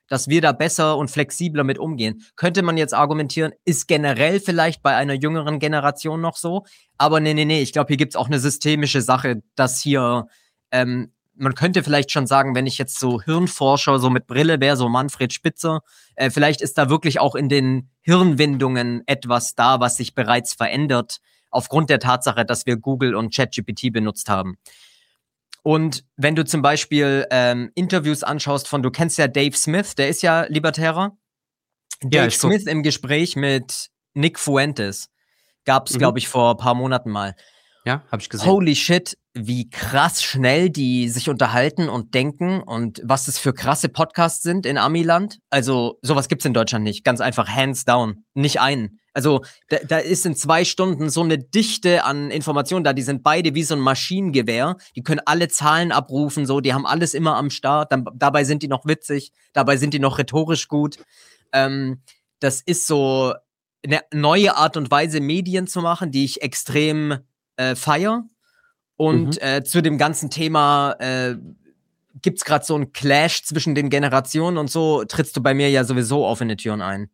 dass wir da besser und flexibler mit umgehen. Könnte man jetzt argumentieren, ist generell vielleicht bei einer jüngeren Generation noch so, aber nee, nee, nee, ich glaube, hier gibt's auch eine systemische Sache, dass hier, ähm, man könnte vielleicht schon sagen, wenn ich jetzt so Hirnforscher so mit Brille wäre, so Manfred Spitzer, äh, vielleicht ist da wirklich auch in den Hirnwindungen etwas da, was sich bereits verändert, aufgrund der Tatsache, dass wir Google und ChatGPT benutzt haben. Und wenn du zum Beispiel ähm, Interviews anschaust von, du kennst ja Dave Smith, der ist ja Libertärer. Ja, Dave ich guck. Smith im Gespräch mit Nick Fuentes gab es, Mhm. glaube ich, vor ein paar Monaten mal. Ja, habe ich gesehen. Holy shit, wie krass schnell die sich unterhalten und denken und was das für krasse Podcasts sind in Amiland. Also sowas gibt's in Deutschland nicht. Ganz einfach, hands down. Nicht einen. Also da, da ist in zwei Stunden so eine Dichte an Informationen da. Die sind beide wie so ein Maschinengewehr. Die können alle Zahlen abrufen, so. Die haben alles immer am Start. Dann, dabei sind die noch witzig. Dabei sind die noch rhetorisch gut. Ähm, das ist so eine neue Art und Weise, Medien zu machen, die ich extrem äh, feier. Und Mhm. äh, zu dem ganzen Thema äh, gibt's gerade so einen Clash zwischen den Generationen und so trittst du bei mir ja sowieso offene Türen ein.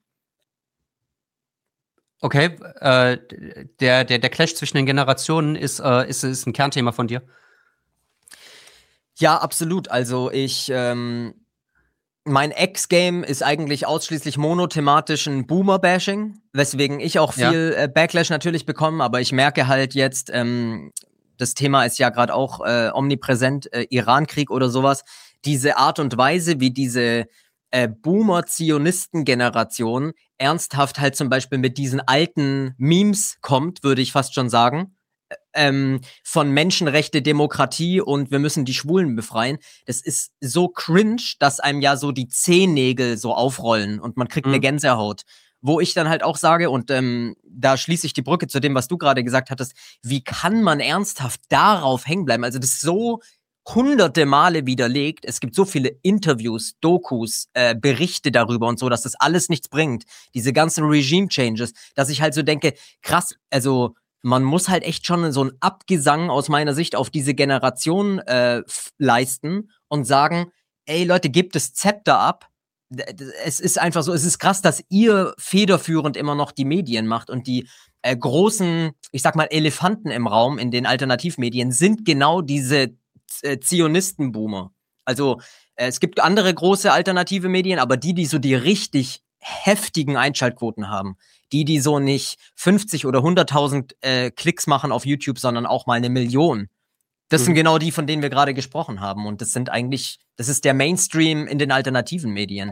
Okay, äh, der, der, der Clash zwischen den Generationen ist, äh, ist, ist ein Kernthema von dir. Ja, absolut. Also ich, ähm, mein Ex-Game ist eigentlich ausschließlich monothematisch ein Boomer-Bashing, weswegen ich auch Ja. viel äh, Backlash natürlich bekomme, aber ich merke halt jetzt, ähm, das Thema ist ja gerade auch äh, omnipräsent, äh, Iran-Krieg oder sowas, diese Art und Weise, wie diese äh, Boomer-Zionisten-Generation ernsthaft halt zum Beispiel mit diesen alten Memes kommt, würde ich fast schon sagen, ähm, von Menschenrechte, Demokratie und wir müssen die Schwulen befreien. Das ist so cringe, dass einem ja so die Zehennägel so aufrollen und man kriegt Mhm. eine Gänsehaut. Wo ich dann halt auch sage, und ähm, da schließe ich die Brücke zu dem, was du gerade gesagt hattest, wie kann man ernsthaft darauf hängen bleiben? Also das ist so hunderte Male widerlegt. Es gibt so viele Interviews, Dokus, äh, Berichte darüber und so, dass das alles nichts bringt. Diese ganzen Regime-Changes, dass ich halt so denke, krass, also man muss halt echt schon so ein Abgesang aus meiner Sicht auf diese Generation äh, leisten und sagen, ey Leute, gebt das Zepter ab. Es ist einfach so, es ist krass, dass ihr federführend immer noch die Medien macht und die äh, großen, ich sag mal, Elefanten im Raum in den Alternativmedien sind genau diese äh, Zionisten-Boomer. Also äh, es gibt andere große alternative Medien, aber die, die so die richtig heftigen Einschaltquoten haben, die, die so nicht fünfzig oder hunderttausend äh, Klicks machen auf YouTube, sondern auch mal eine Million. Das mhm. sind genau die, von denen wir gerade gesprochen haben. Und das sind eigentlich, das ist der Mainstream in den alternativen Medien.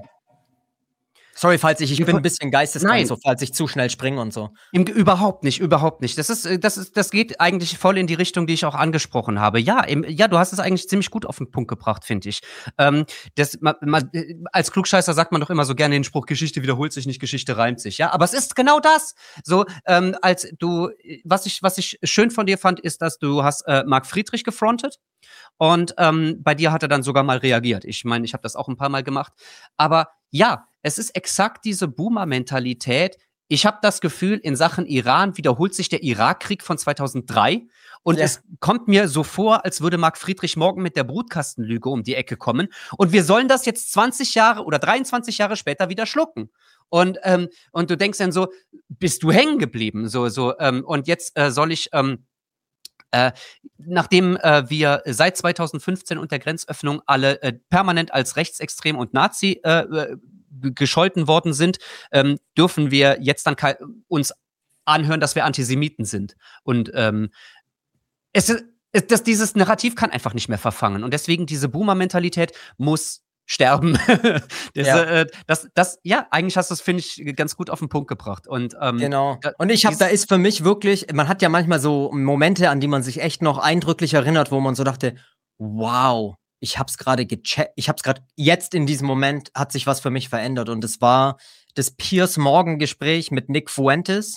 Sorry, falls ich, ich bin ein bisschen geisteskrank, so, falls ich zu schnell springe und so. Im, überhaupt nicht, überhaupt nicht. Das ist, das ist, das geht eigentlich voll in die Richtung, die ich auch angesprochen habe. Ja, im, ja, du hast es eigentlich ziemlich gut auf den Punkt gebracht, finde ich. Ähm, das, man, man, als Klugscheißer sagt man doch immer so gerne den Spruch, Geschichte wiederholt sich nicht, Geschichte reimt sich. Ja, aber es ist genau das. So, ähm, als du, was ich, was ich schön von dir fand, ist, dass du hast äh, Marc Friedrich gefrontet. Und ähm, bei dir hat er dann sogar mal reagiert. Ich meine, ich habe das auch ein paar Mal gemacht. Aber ja, es ist exakt diese Boomer-Mentalität. Ich habe das Gefühl, in Sachen Iran wiederholt sich der Irakkrieg von zweitausenddrei. Und ja. es kommt mir so vor, als würde Marc Friedrich morgen mit der Brutkastenlüge um die Ecke kommen. Und wir sollen das jetzt zwanzig Jahre oder dreiundzwanzig Jahre später wieder schlucken. Und, ähm, und du denkst dann so, bist du hängen geblieben? So, so, ähm, und jetzt äh, soll ich... Ähm, Äh, nachdem äh, wir seit zweitausendfünfzehn und der Grenzöffnung alle äh, permanent als rechtsextrem und Nazi äh, gescholten worden sind, ähm, dürfen wir jetzt dann uns anhören, dass wir Antisemiten sind. Und ähm, es, es, das, dieses Narrativ kann einfach nicht mehr verfangen. Und deswegen diese Boomer-Mentalität muss sterben. das, ja. Äh, das, das, ja, eigentlich hast du es, finde ich, ganz gut auf den Punkt gebracht. Und, ähm, genau. Und ich habe, da ist für mich wirklich, man hat ja manchmal so Momente, an die man sich echt noch eindrücklich erinnert, wo man so dachte, wow, ich hab's gerade gecheckt, ich hab's gerade, jetzt in diesem Moment hat sich was für mich verändert. Und es war das Piers Morgan Gespräch mit Nick Fuentes,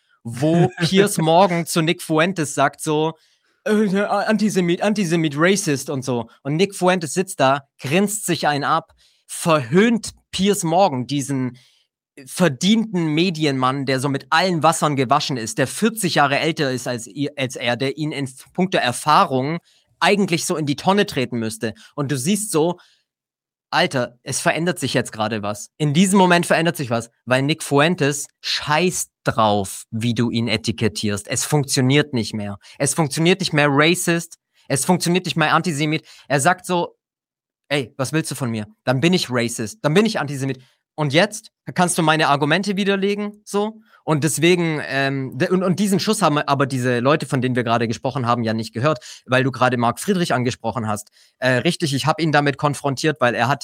wo Piers Morgan zu Nick Fuentes sagt so, äh, Antisemit, Antisemit, Racist und so. Und Nick Fuentes sitzt da, grinst sich einen ab, verhöhnt Piers Morgan, diesen verdienten Medienmann, der so mit allen Wassern gewaschen ist, der vierzig Jahre älter ist als, als er, der ihn in puncto Erfahrung eigentlich so in die Tonne treten müsste. Und du siehst so, Alter, es verändert sich jetzt gerade was. In diesem Moment verändert sich was, weil Nick Fuentes scheißt drauf, wie du ihn etikettierst. Es funktioniert nicht mehr. Es funktioniert nicht mehr racist. Es funktioniert nicht mehr Antisemit. Er sagt so, ey, was willst du von mir? Dann bin ich racist. Dann bin ich Antisemit. Und jetzt kannst du meine Argumente widerlegen, so. Und deswegen, ähm, und, und diesen Schuss haben aber diese Leute, von denen wir gerade gesprochen haben, ja nicht gehört, weil du gerade Marc Friedrich angesprochen hast. Äh, richtig, ich habe ihn damit konfrontiert, weil er hat,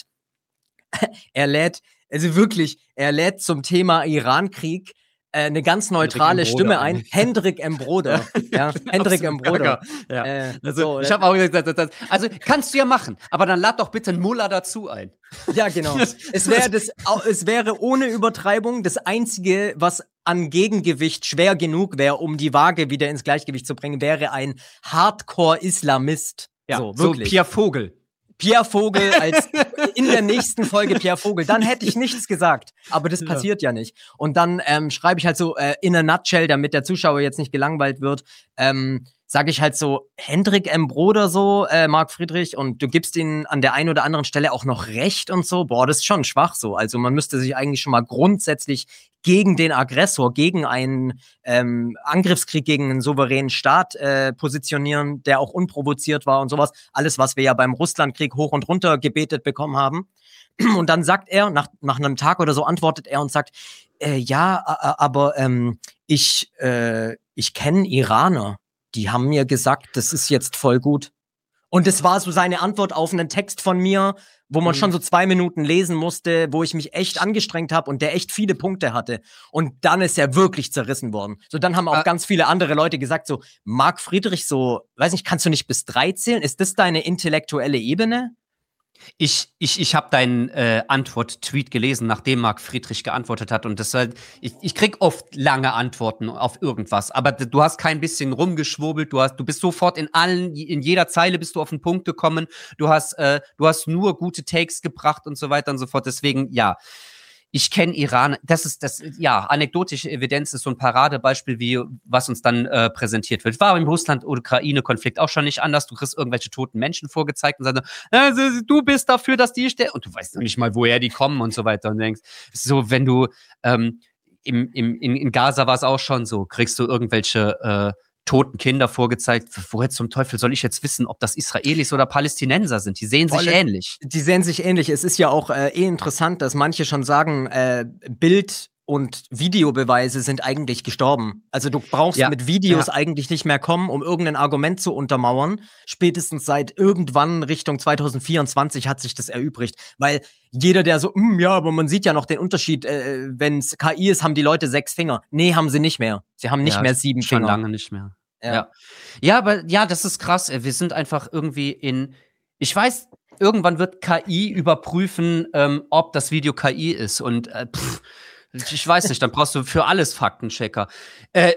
er lädt, also wirklich, er lädt zum Thema Irankrieg äh, eine ganz neutrale Stimme ein. Hendrik M. Broder. ja, Hendrik M. Broder. Ja. Äh, also, so, ich habe auch gesagt, das, das, also kannst du ja machen, aber dann lad doch bitte einen Mullah dazu ein. Ja, genau. es wäre das, es wäre ohne Übertreibung das Einzige, was an Gegengewicht schwer genug wäre, um die Waage wieder ins Gleichgewicht zu bringen, wäre ein Hardcore-Islamist. Ja, so, so wirklich. Pierre Vogel. Pierre Vogel als in der nächsten Folge Pierre Vogel, dann hätte ich nichts gesagt. Aber das passiert ja, ja nicht. Und dann ähm, schreibe ich halt so äh, in a nutshell, damit der Zuschauer jetzt nicht gelangweilt wird, ähm, sage ich halt so, Hendrik M. Broder so, äh, Marc Friedrich, und du gibst ihnen an der einen oder anderen Stelle auch noch recht und so. Boah, das ist schon schwach so. Also man müsste sich eigentlich schon mal grundsätzlich gegen den Aggressor, gegen einen ähm, Angriffskrieg gegen einen souveränen Staat äh, positionieren, der auch unprovoziert war und sowas. Alles, was wir ja beim Russlandkrieg hoch und runter gebetet bekommen haben. Und dann sagt er, nach, nach einem Tag oder so antwortet er und sagt, äh, ja, aber ähm, ich, äh, ich kenne Iraner. Die haben mir gesagt, das ist jetzt voll gut. Und das war so seine Antwort auf einen Text von mir, wo man mhm. schon so zwei Minuten lesen musste, wo ich mich echt angestrengt habe und der echt viele Punkte hatte. Und dann ist er wirklich zerrissen worden. So, dann haben auch ah. ganz viele andere Leute gesagt so, Marc Friedrich, so, weiß nicht, kannst du nicht bis drei zählen? Ist das deine intellektuelle Ebene? Ich, ich, ich habe deinen äh, Antwort-Tweet gelesen, nachdem Marc Friedrich geantwortet hat. Und das halt, ich, ich krieg oft lange Antworten auf irgendwas, aber du hast kein bisschen rumgeschwurbelt, du hast, du bist sofort in allen, in jeder Zeile bist du auf den Punkt gekommen, du hast, äh, du hast nur gute Takes gebracht und so weiter und so fort. Deswegen, ja. Ich kenne Iran, das ist das, ja, anekdotische Evidenz ist so ein Paradebeispiel, wie was uns dann äh, präsentiert wird. War im Russland-Ukraine-Konflikt auch schon nicht anders. Du kriegst irgendwelche toten Menschen vorgezeigt und sagst, äh, du bist dafür, dass die stehen. Und du weißt noch nicht mal, woher die kommen und so weiter. Und denkst, so, wenn du ähm, im, im, in, in Gaza war es auch schon so, kriegst du irgendwelche äh, toten Kinder vorgezeigt. Woher zum Teufel soll ich jetzt wissen, ob das Israelis oder Palästinenser sind? Die sehen sich Voll, ähnlich. Die sehen sich ähnlich. Es ist ja auch äh, eh interessant, dass manche schon sagen, äh, Bild- und Videobeweise sind eigentlich gestorben. Also du brauchst ja. mit Videos ja. eigentlich nicht mehr kommen, um irgendein Argument zu untermauern. Spätestens seit irgendwann Richtung zwanzig vierundzwanzig hat sich das erübrigt. Weil jeder, der so, mm, ja, aber man sieht ja noch den Unterschied, äh, wenn es K I ist, haben die Leute sechs Finger. Nee, haben sie nicht mehr. Sie haben nicht ja, mehr sieben schon Finger. Schon lange nicht mehr. Ja. ja. Ja, aber ja, das ist krass. Wir sind einfach irgendwie in, ich weiß, irgendwann wird K I überprüfen, ähm, ob das Video K I ist. Und äh, pff, ich weiß nicht, dann brauchst du für alles Faktenchecker. Äh,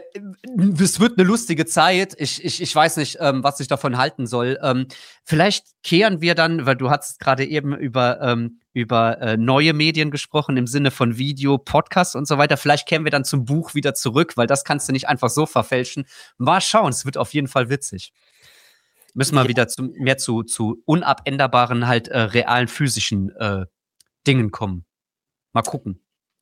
es wird eine lustige Zeit. Ich, ich, ich weiß nicht, ähm, was ich davon halten soll. Ähm, vielleicht kehren wir dann, weil du hast gerade eben über, ähm, über äh, neue Medien gesprochen, im Sinne von Video, Podcast und so weiter. Vielleicht kehren wir dann zum Buch wieder zurück, weil das kannst du nicht einfach so verfälschen. Mal schauen, es wird auf jeden Fall witzig. Müssen wir ja. wieder zu, mehr zu, zu unabänderbaren, halt äh, realen, physischen äh, Dingen kommen. Mal gucken.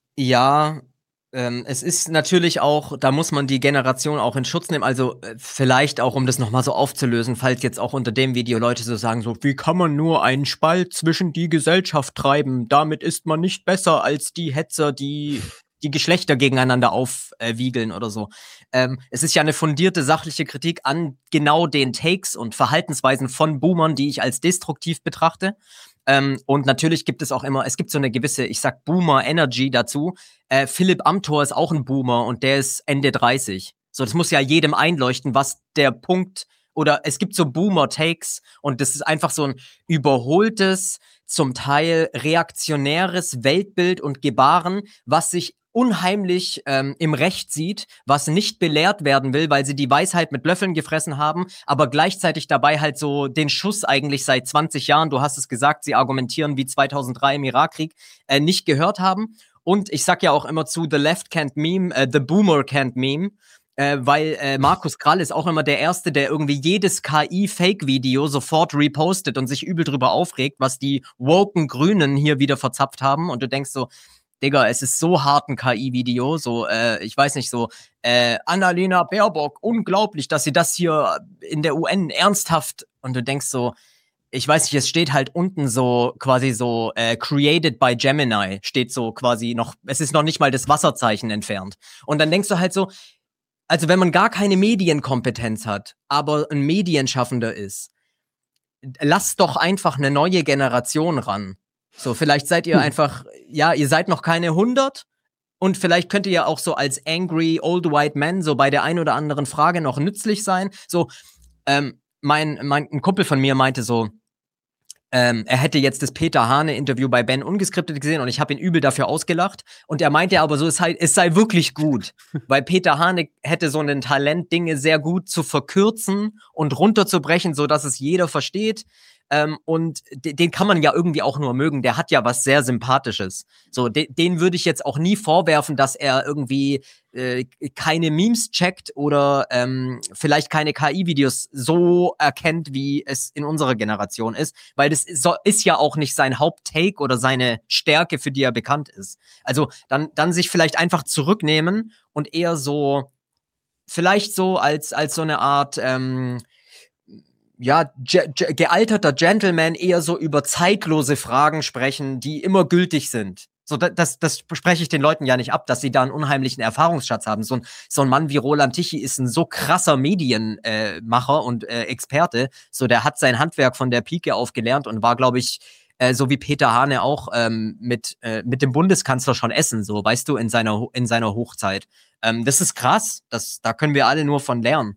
Ja, ähm, es ist natürlich auch, da muss man die Generation auch in Schutz nehmen. Also äh, vielleicht auch, um das nochmal so aufzulösen, falls jetzt auch unter dem Video Leute so sagen, so, wie kann man nur einen Spalt zwischen die Gesellschaft treiben? Damit ist man nicht besser als die Hetzer, die die Geschlechter gegeneinander aufwiegeln äh, oder so. Ähm, es ist ja eine fundierte sachliche Kritik an genau den Takes und Verhaltensweisen von Boomern, die ich als destruktiv betrachte. Ähm, und natürlich gibt es auch immer, es gibt so eine gewisse, ich sag Boomer-Energy dazu. Äh, Philipp Amthor ist auch ein Boomer und der ist Ende dreißig. So, das muss ja jedem einleuchten, was der Punkt, oder es gibt so Boomer-Takes und das ist einfach so ein überholtes, zum Teil reaktionäres Weltbild und Gebaren, was sich unheimlich ähm, im Recht sieht, was nicht belehrt werden will, weil sie die Weisheit mit Löffeln gefressen haben, aber gleichzeitig dabei halt so den Schuss eigentlich seit zwanzig Jahren, du hast es gesagt, sie argumentieren wie zweitausenddrei im Irakkrieg, äh, nicht gehört haben. Und ich sag ja auch immer zu, the left can't meme, äh, the boomer can't meme. Äh, weil äh, Markus Krall ist auch immer der Erste, der irgendwie jedes K I-Fake-Video sofort repostet und sich übel drüber aufregt, was die woken Grünen hier wieder verzapft haben. Und du denkst so, Digga, es ist so hart ein K I-Video, so, äh, ich weiß nicht, so, äh, Annalena Baerbock, unglaublich, dass sie das hier in der U N ernsthaft, und du denkst so, ich weiß nicht, es steht halt unten so quasi so äh, created by Gemini, steht so quasi noch, es ist noch nicht mal das Wasserzeichen entfernt. Und dann denkst du halt so, also wenn man gar keine Medienkompetenz hat, aber ein Medienschaffender ist, lasst doch einfach eine neue Generation ran. So, vielleicht seid ihr hm. einfach, ja, ihr seid noch keine hundert und vielleicht könnt ihr ja auch so als angry old white man so bei der ein oder anderen Frage noch nützlich sein. So, ähm, mein, mein ein Kumpel von mir meinte so, Ähm, er hätte jetzt das Peter Hane-Interview bei Ben Ungeskriptet gesehen und ich habe ihn übel dafür ausgelacht. Und er meinte aber so, es sei, es sei wirklich gut, weil Peter Hane hätte so ein Talent, Dinge sehr gut zu verkürzen und runterzubrechen, sodass es jeder versteht. Ähm, und de- den kann man ja irgendwie auch nur mögen. Der hat ja was sehr Sympathisches. So, de- den würde ich jetzt auch nie vorwerfen, dass er irgendwie äh, keine Memes checkt oder ähm, vielleicht keine K I-Videos so erkennt, wie es in unserer Generation ist, weil das ist, so, ist ja auch nicht sein Haupttake oder seine Stärke, für die er bekannt ist. Also dann, dann sich vielleicht einfach zurücknehmen und eher so, vielleicht so als, als so eine Art ähm, ja, ge ge gealterter Gentleman eher so über zeitlose Fragen sprechen, die immer gültig sind. So, das, das spreche ich den Leuten ja nicht ab, dass sie da einen unheimlichen Erfahrungsschatz haben. So ein, so ein Mann wie Roland Tichy ist ein so krasser Medienmacher äh, und äh, Experte. So, der hat sein Handwerk von der Pike auf gelernt und war, glaube ich, äh, so wie Peter Hane auch ähm, mit, äh, mit dem Bundeskanzler schon essen, so, weißt du, in seiner, in seiner Hochzeit. Ähm, das ist krass. Das, da können wir alle nur von lernen.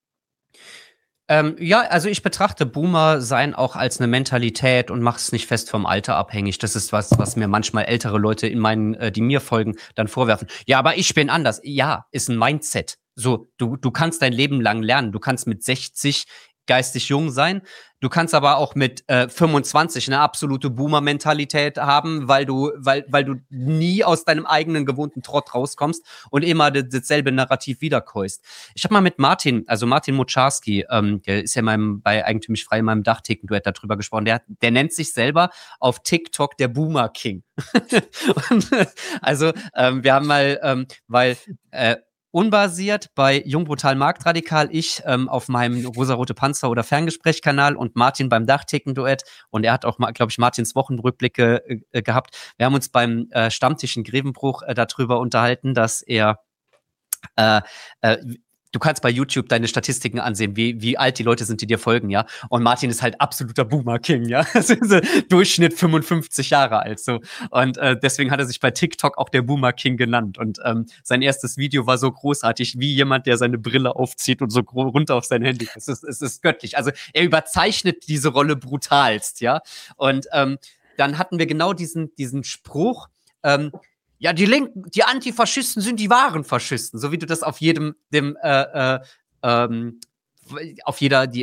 Ähm, ja, also ich betrachte Boomer sein auch als eine Mentalität und mache es nicht fest vom Alter abhängig. Das ist was, was mir manchmal ältere Leute in meinen, äh, die mir folgen, dann vorwerfen. Ja, aber ich bin anders. Ja, ist ein Mindset. So, du, du kannst dein Leben lang lernen. Du kannst mit sechzig geistig jung sein. Du kannst aber auch mit äh, fünfundzwanzig eine absolute Boomer-Mentalität haben, weil du, weil, weil du nie aus deinem eigenen gewohnten Trott rauskommst und immer dasselbe Narrativ wiederkäust. Ich habe mal mit Martin, also Martin Mocharski, ähm, der ist ja meinem, bei Eigentümlich Frei in meinem Dachtheken-Duett darüber gesprochen, der, der nennt sich selber auf TikTok der Boomer King. und, also ähm, wir haben mal, ähm, weil äh, unbasiert bei Jung Brutal Marktradikal, ich ähm, auf meinem Rosarote Panzer oder Ferngesprächkanal und Martin beim Dachtheken-Duett, und er hat auch, glaube ich, Martins Wochenrückblicke äh, gehabt. Wir haben uns beim äh, Stammtisch in Grevenbruch äh, darüber unterhalten, dass er äh, äh, du kannst bei YouTube deine Statistiken ansehen, wie, wie alt die Leute sind, die dir folgen, ja. Und Martin ist halt absoluter Boomer-King, ja. Also Durchschnitt fünfundfünfzig Jahre alt, so. Und äh, deswegen hat er sich bei TikTok auch der Boomer-King genannt. Und ähm, sein erstes Video war so großartig, wie jemand, der seine Brille aufzieht und so runter auf sein Handy. Es ist, es ist göttlich. Also er überzeichnet diese Rolle brutalst, ja. Und ähm, dann hatten wir genau diesen, diesen Spruch, ähm, ja, die Linken, die Antifaschisten sind die wahren Faschisten, so wie du das auf jedem, dem, äh, äh, ähm, auf jeder die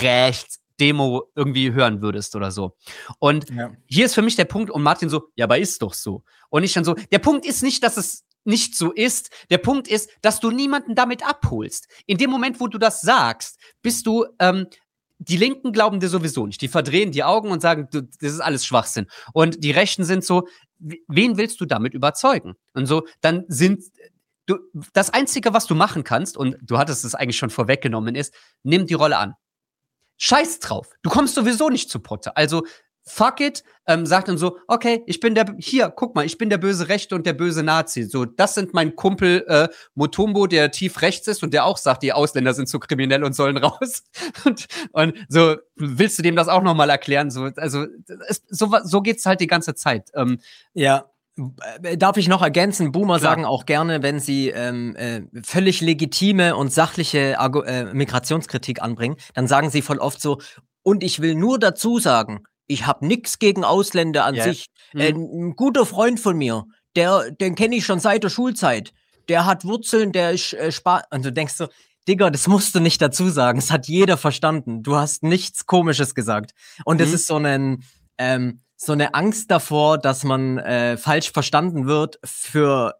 Rechtsdemo irgendwie hören würdest oder so. Und ja. Hier ist für mich der Punkt, und Martin so, ja, aber ist doch so. Und ich dann so, der Punkt ist nicht, dass es nicht so ist. Der Punkt ist, dass du niemanden damit abholst. In dem Moment, wo du das sagst, bist du, ähm, die Linken glauben dir sowieso nicht. Die verdrehen die Augen und sagen, du, das ist alles Schwachsinn. Und die Rechten sind so, wen willst du damit überzeugen? Und so, dann sind du, das Einzige, was du machen kannst, und du hattest es eigentlich schon vorweggenommen, ist, nimm die Rolle an. Scheiß drauf. Du kommst sowieso nicht zu Potte. Also, fuck it, ähm, sagt dann so, okay, ich bin der, hier, guck mal, ich bin der böse Rechte und der böse Nazi. So, das sind mein Kumpel äh, Mutombo, der tief rechts ist und der auch sagt, die Ausländer sind zu kriminell und sollen raus. und, und so, willst du dem das auch nochmal erklären? So, also, es, so, so geht's halt die ganze Zeit. Ähm, ja. Darf ich noch ergänzen? Boomer Klar. sagen auch gerne, wenn sie ähm, äh, völlig legitime und sachliche Argu äh, Migrationskritik anbringen, dann sagen sie voll oft so, und ich will nur dazu sagen, ich habe nichts gegen Ausländer an yeah. sich. Mhm. Äh, ein guter Freund von mir, der, den kenne ich schon seit der Schulzeit. Der hat Wurzeln, der ist äh, Spa Und du denkst so, Digga, das musst du nicht dazu sagen. Das hat jeder verstanden. Du hast nichts Komisches gesagt. Und das mhm. ist so ein, ähm, so eine Angst davor, dass man äh, falsch verstanden wird für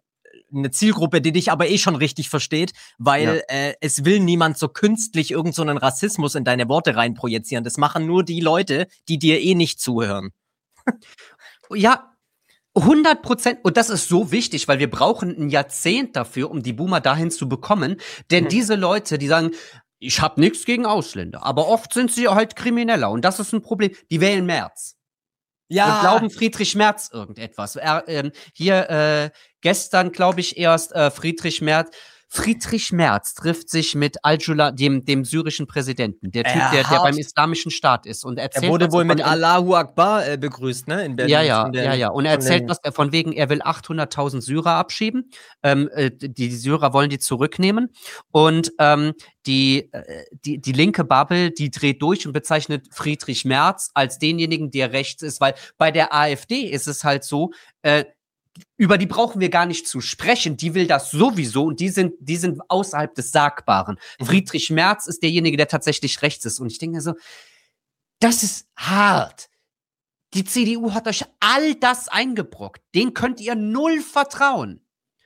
eine Zielgruppe, die dich aber eh schon richtig versteht, weil ja. äh, es will niemand so künstlich irgend so einen Rassismus in deine Worte reinprojizieren. Das machen nur die Leute, die dir eh nicht zuhören. Ja, hundert Prozent. Und das ist so wichtig, weil wir brauchen ein Jahrzehnt dafür, um die Boomer dahin zu bekommen. Denn mhm. diese Leute, die sagen, ich habe nichts gegen Ausländer, aber oft sind sie halt Krimineller. Und das ist ein Problem. Die wählen Merz. Ja. Und glauben Friedrich Merz irgendetwas. Er, äh, hier äh, gestern, glaube ich, erst äh, Friedrich Merz. Friedrich Merz trifft sich mit Al-Jula, dem, dem syrischen Präsidenten, der Typ, Ja, der, der beim Islamischen Staat ist. Und erzählt, er wurde wohl mit Allahu Akbar äh, begrüßt, ne? In Berlin. Ja, ja, den, ja, ja. Und er erzählt was von wegen, er will achthunderttausend Syrer abschieben. Ähm, äh, die, die Syrer wollen die zurücknehmen. Und ähm, die, äh, die, die linke Bubble, die dreht durch und bezeichnet Friedrich Merz als denjenigen, der rechts ist. Weil bei der AfD ist es halt so, äh, über die brauchen wir gar nicht zu sprechen. Die will das sowieso und die sind, die sind außerhalb des Sagbaren. Mhm. Friedrich Merz ist derjenige, der tatsächlich rechts ist. Und ich denke so, das ist hart. Die C D U hat euch all das eingebrockt. Den könnt ihr null vertrauen.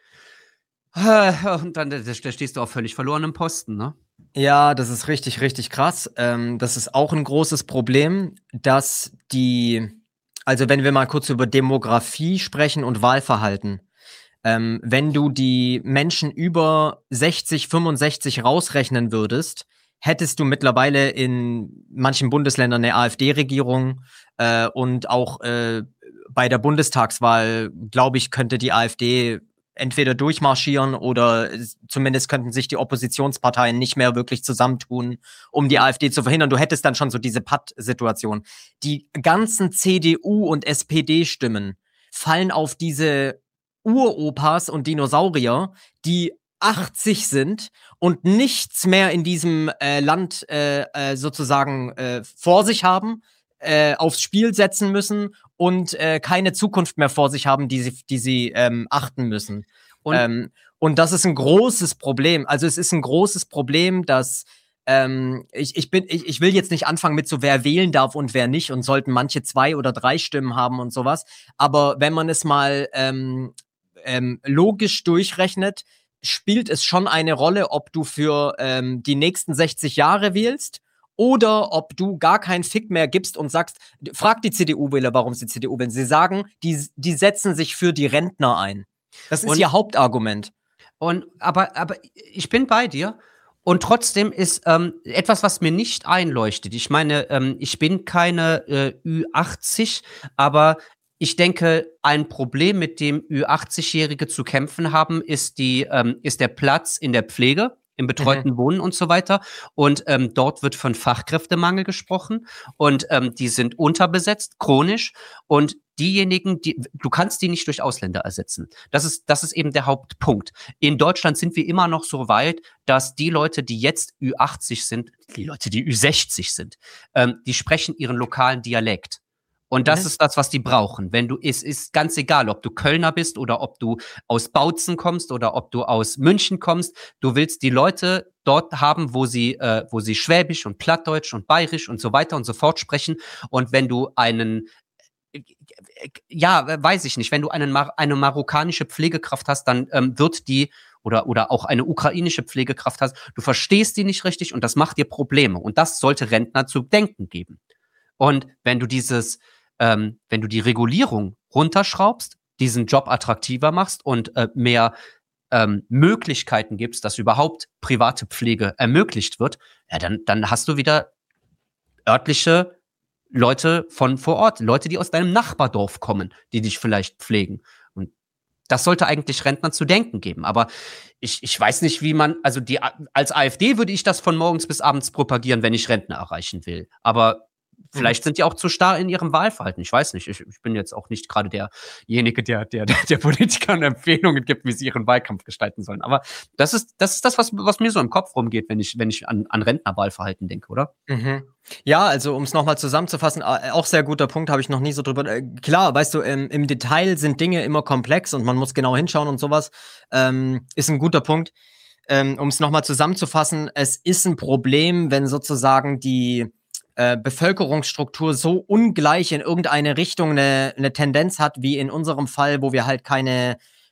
Und dann da stehst du auf völlig verlorenem Posten, ne? Ja, das ist richtig, richtig krass. Ähm, das ist auch ein großes Problem, dass die Also wenn wir mal kurz über Demografie sprechen und Wahlverhalten. Ähm, wenn du die Menschen über sechzig, fünfundsechzig rausrechnen würdest, hättest du mittlerweile in manchen Bundesländern eine AfD-Regierung äh, und auch äh, bei der Bundestagswahl, glaube ich, könnte die AfD entweder durchmarschieren oder zumindest könnten sich die Oppositionsparteien nicht mehr wirklich zusammentun, um die AfD zu verhindern. Du hättest dann schon so diese Patt-Situation. Die ganzen C D U- und S P D-Stimmen fallen auf diese Uropas und Dinosaurier, die achtzig sind und nichts mehr in diesem äh, Land äh, äh, sozusagen äh, vor sich haben, äh, aufs Spiel setzen müssen und äh, keine Zukunft mehr vor sich haben, die sie, die sie ähm, achten müssen. Und, ähm, und das ist ein großes Problem. Also es ist ein großes Problem, dass ähm, ich, ich, bin, ich, ich will jetzt nicht anfangen mit so, wer wählen darf und wer nicht und sollten manche zwei oder drei Stimmen haben und sowas. Aber wenn man es mal ähm, ähm, logisch durchrechnet, spielt es schon eine Rolle, ob du für ähm, die nächsten sechzig Jahre wählst oder ob du gar keinen Fick mehr gibst und sagst, frag die C D U-Wähler, warum sie C D U wählen. Sie sagen, die, die setzen sich für die Rentner ein. Das ist und, ihr Hauptargument. Und, aber, aber ich bin bei dir. Und trotzdem ist ähm, etwas, was mir nicht einleuchtet. Ich meine, ähm, ich bin keine äh, Ü achtzig, aber ich denke, ein Problem, mit dem Ü achtzig-Jährige zu kämpfen haben, ist, die, ähm, ist der Platz in der Pflege, im betreuten mhm. Wohnen und so weiter. Und ähm, dort wird von Fachkräftemangel gesprochen. Und ähm, die sind unterbesetzt, chronisch. Und diejenigen, die, du kannst die nicht durch Ausländer ersetzen. Das ist, das ist eben der Hauptpunkt. In Deutschland sind wir immer noch so weit, dass die Leute, die jetzt Ü achtzig sind, die Leute, die Ü sechzig sind, ähm, die sprechen ihren lokalen Dialekt. Und das mhm. ist das, was die brauchen. Wenn du, es ist ganz egal, ob du Kölner bist oder ob du aus Bautzen kommst oder ob du aus München kommst. Du willst die Leute dort haben, wo sie, äh, wo sie Schwäbisch und Plattdeutsch und Bayerisch und so weiter und so fort sprechen. Und wenn du einen, ja, weiß ich nicht, wenn du einen, eine marokkanische Pflegekraft hast, dann ähm, wird die oder, oder auch eine ukrainische Pflegekraft hast, du verstehst die nicht richtig und das macht dir Probleme. Und das sollte Rentner zu denken geben. Und wenn du dieses Ähm, wenn du die Regulierung runterschraubst, diesen Job attraktiver machst und äh, mehr ähm, Möglichkeiten gibst, dass überhaupt private Pflege ermöglicht wird, ja, dann, dann hast du wieder örtliche Leute von vor Ort, Leute, die aus deinem Nachbardorf kommen, die dich vielleicht pflegen. Und das sollte eigentlich Rentner zu denken geben. Aber ich, ich weiß nicht, wie man, also die, als AfD würde ich das von morgens bis abends propagieren, wenn ich Rentner erreichen will. Aber vielleicht sind die auch zu starr in ihrem Wahlverhalten. Ich weiß nicht. Ich, ich bin jetzt auch nicht gerade derjenige, der, der, der Politikern Empfehlungen gibt, wie sie ihren Wahlkampf gestalten sollen. Aber das ist, das ist das, was, was mir so im Kopf rumgeht, wenn ich, wenn ich an, an Rentnerwahlverhalten denke, oder? Mhm. Ja, also um es nochmal zusammenzufassen, auch sehr guter Punkt, habe ich noch nie so drüber. Äh, klar, weißt du, im, im Detail sind Dinge immer komplex und man muss genau hinschauen und sowas. Ähm, ist ein guter Punkt. Ähm, um es nochmal zusammenzufassen, es ist ein Problem, wenn sozusagen die Äh, Bevölkerungsstruktur so ungleich in irgendeine Richtung eine, eine Tendenz hat, wie in unserem Fall, wo wir halt keine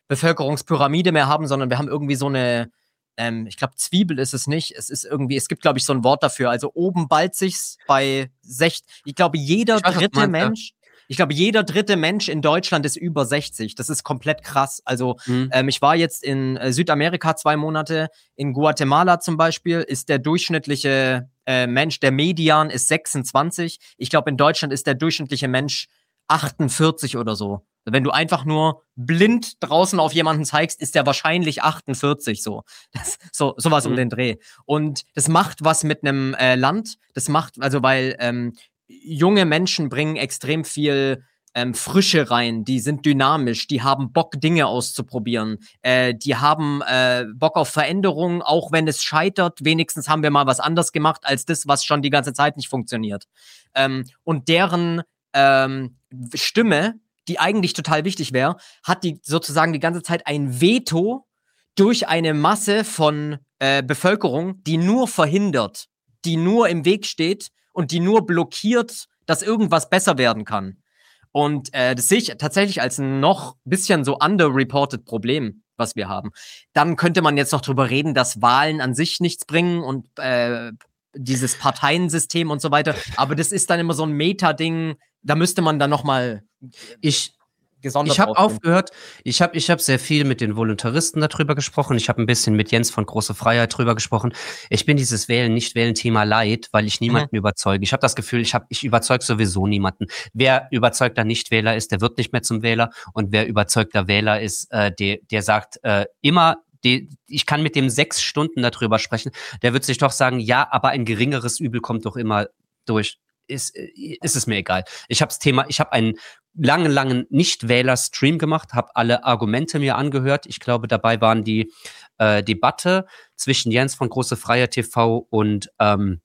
Bevölkerungspyramide mehr haben, sondern wir haben irgendwie so eine, ähm, ich glaube, Zwiebel ist es nicht. Es ist irgendwie, es gibt, glaube ich, so ein Wort dafür. Also oben ballt sich's bei sechzig. Ich glaube, jeder Ich weiß, was du dritte meinst, ja. Mensch, ich glaube, jeder dritte Mensch in Deutschland ist über sechzig. Das ist komplett krass. Also, Mhm. ähm, ich war jetzt in äh, Südamerika zwei Monate. In Guatemala zum Beispiel ist der durchschnittliche äh, Mensch, der Median ist sechsundzwanzig. Ich glaube, in Deutschland ist der durchschnittliche Mensch achtundvierzig oder so. Wenn du einfach nur blind draußen auf jemanden zeigst, ist der wahrscheinlich achtundvierzig so. Das, so sowas um Mhm. den Dreh. Und das macht was mit einem äh, Land. Das macht, also weil ähm, junge Menschen bringen extrem viel ähm, Frische rein. Die sind dynamisch, die haben Bock, Dinge auszuprobieren. Äh, die haben äh, Bock auf Veränderungen, auch wenn es scheitert. Wenigstens haben wir mal was anderes gemacht, als das, was schon die ganze Zeit nicht funktioniert. Ähm, und deren ähm, Stimme, die eigentlich total wichtig wäre, hat die sozusagen die ganze Zeit ein Veto durch eine Masse von äh, Bevölkerung, die nur verhindert, die nur im Weg steht und die nur blockiert, dass irgendwas besser werden kann. Und äh, das sehe ich tatsächlich als ein noch bisschen so underreported Problem, was wir haben. Dann könnte man jetzt noch drüber reden, dass Wahlen an sich nichts bringen und äh, dieses Parteiensystem und so weiter. Aber das ist dann immer so ein Meta-Ding. Da müsste man dann noch mal Ich, gesondert ich habe aufgehen. aufgehört, ich habe ich hab sehr viel mit den Voluntaristen darüber gesprochen. Ich habe ein bisschen mit Jens von Große Freiheit drüber gesprochen. Ich bin dieses Wählen, Nicht-Wählen-Thema leid, weil ich niemanden Mhm. überzeuge. Ich habe das Gefühl, ich, hab, ich überzeuge sowieso niemanden. Wer überzeugter Nichtwähler ist, der wird nicht mehr zum Wähler. Und wer überzeugter Wähler ist, äh, der, der sagt äh, immer, die, ich kann mit dem sechs Stunden darüber sprechen, der wird sich doch sagen, ja, aber ein geringeres Übel kommt doch immer durch. Ist, ist es mir egal. Ich habe das Thema, ich habe einen langen, langen Nichtwähler-Stream gemacht, habe alle Argumente mir angehört. Ich glaube, dabei waren die äh, Debatte zwischen Jens von Große Freiheit T V und ähm,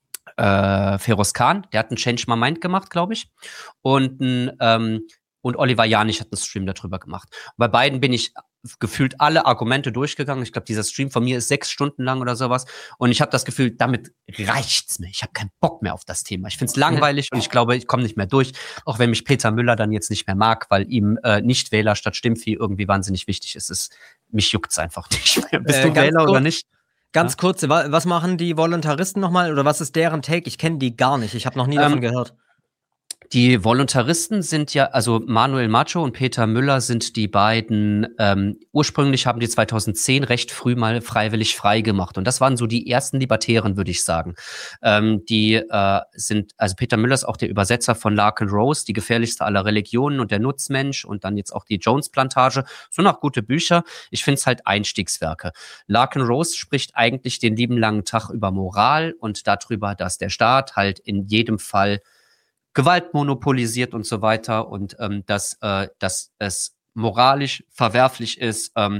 äh, Feroz Khan. Der hat einen Change My Mind gemacht, glaube ich. Und, ein, ähm, und Oliver Janich hat einen Stream darüber gemacht. Und bei beiden bin ich gefühlt alle Argumente durchgegangen. Ich glaube, dieser Stream von mir ist sechs Stunden lang oder sowas. Und ich habe das Gefühl, damit reicht's mir. Ich habe keinen Bock mehr auf das Thema. Ich finde es langweilig und ich glaube, ich komme nicht mehr durch. Auch wenn mich Peter Müller dann jetzt nicht mehr mag, weil ihm äh, Nichtwähler statt Stimmvieh irgendwie wahnsinnig wichtig ist. Es, mich juckt's einfach nicht mehr. Bist Äh, du ganz Wähler kurz- oder nicht? Ganz Ja. kurz, wa- was machen die Voluntaristen nochmal? Oder was ist deren Take? Ich kenne die gar nicht. Ich habe noch nie Ähm, davon gehört. Die Voluntaristen sind ja, also Manuel Macho und Peter Müller sind die beiden, ähm, ursprünglich haben die zweitausendzehn recht früh mal freiwillig frei gemacht. Und das waren so die ersten Libertären, würde ich sagen. Ähm, die äh, sind, also Peter Müller ist auch der Übersetzer von Larkin Rose, die gefährlichste aller Religionen und der Nutzmensch und dann jetzt auch die Jones-Plantage. So noch gute Bücher. Ich finde es halt Einstiegswerke. Larkin Rose spricht eigentlich den lieben langen Tag über Moral und darüber, dass der Staat halt in jedem Fall Gewalt monopolisiert und so weiter und ähm, dass, äh, dass es moralisch verwerflich ist, ähm,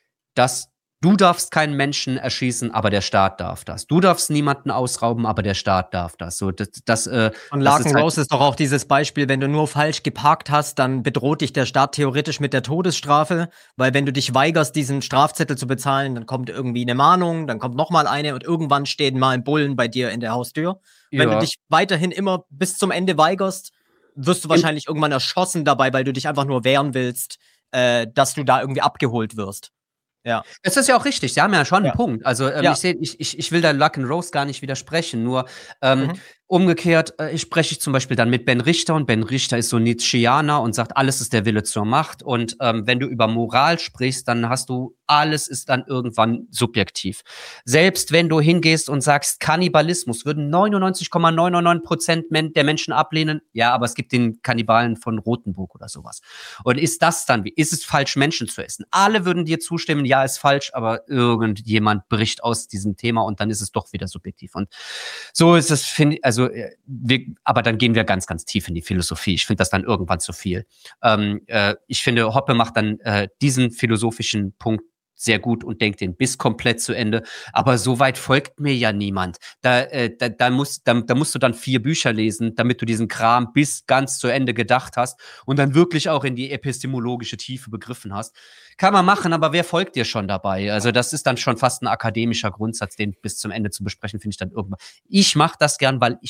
dass du darfst keinen Menschen erschießen, aber der Staat darf das. Du darfst niemanden ausrauben, aber der Staat darf das. So, das, das, äh, Und das Larkin ist halt, Rose ist doch auch dieses Beispiel, wenn du nur falsch geparkt hast, dann bedroht dich der Staat theoretisch mit der Todesstrafe, weil wenn du dich weigerst, diesen Strafzettel zu bezahlen, dann kommt irgendwie eine Mahnung, dann kommt noch mal eine und irgendwann stehen mal Bullen bei dir in der Haustür. Wenn du ja. dich weiterhin immer bis zum Ende weigerst, wirst du wahrscheinlich irgendwann erschossen dabei, weil du dich einfach nur wehren willst, äh, dass du da irgendwie abgeholt wirst. Ja. Es ist ja auch richtig, sie haben ja schon einen Ja. Punkt. Also ähm, Ja. ich, seh, ich, ich, ich will da Luck and Rose gar nicht widersprechen, nur ähm, Mhm. umgekehrt äh, ich spreche ich zum Beispiel dann mit Ben Richter und Ben Richter ist so Nietzscheaner und sagt, alles ist der Wille zur Macht und ähm, wenn du über Moral sprichst, dann hast du, alles ist dann irgendwann subjektiv. Selbst wenn du hingehst und sagst, Kannibalismus würden neunundneunzig Komma neunundneunzig Prozent der Menschen ablehnen, ja, aber es gibt den Kannibalen von Rothenburg oder sowas. Und ist das dann, wie ist es falsch, Menschen zu essen? Alle würden dir zustimmen, ja, ist falsch, aber irgendjemand bricht aus diesem Thema und dann ist es doch wieder subjektiv. Und so ist es, finde ich, also, wir, aber dann gehen wir ganz, ganz tief in die Philosophie. Ich finde das dann irgendwann zu viel. Ähm, äh, ich finde, Hoppe macht dann äh, diesen philosophischen Punkt sehr gut und denkt den bis komplett zu Ende. Aber so weit folgt mir ja niemand. Da, äh, da, da, musst, da, da musst du dann vier Bücher lesen, damit du diesen Kram bis ganz zu Ende gedacht hast und dann wirklich auch in die epistemologische Tiefe begriffen hast. Kann man machen, aber wer folgt dir schon dabei? Also das ist dann schon fast ein akademischer Grundsatz, den bis zum Ende zu besprechen, finde ich dann irgendwann. Ich mache das gern, weil ich halt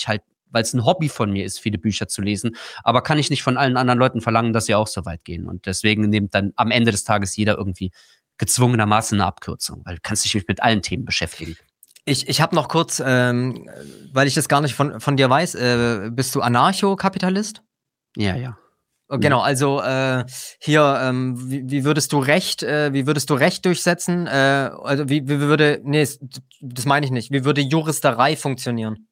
weil es ein Hobby von mir ist, viele Bücher zu lesen. Aber kann ich nicht von allen anderen Leuten verlangen, dass sie auch so weit gehen. Und deswegen nimmt dann am Ende des Tages jeder irgendwie gezwungenermaßen eine Abkürzung, weil du kannst dich nicht mit allen Themen beschäftigen. Ich, ich habe noch kurz, ähm, weil ich das gar nicht von, von dir weiß, äh, bist du Anarchokapitalist? Ja, ja. Genau, also äh, hier, ähm, wie, wie würdest du Recht, äh, wie würdest du Recht durchsetzen? Äh, also wie, wie würde, nee, das meine ich nicht. Wie würde Juristerei funktionieren?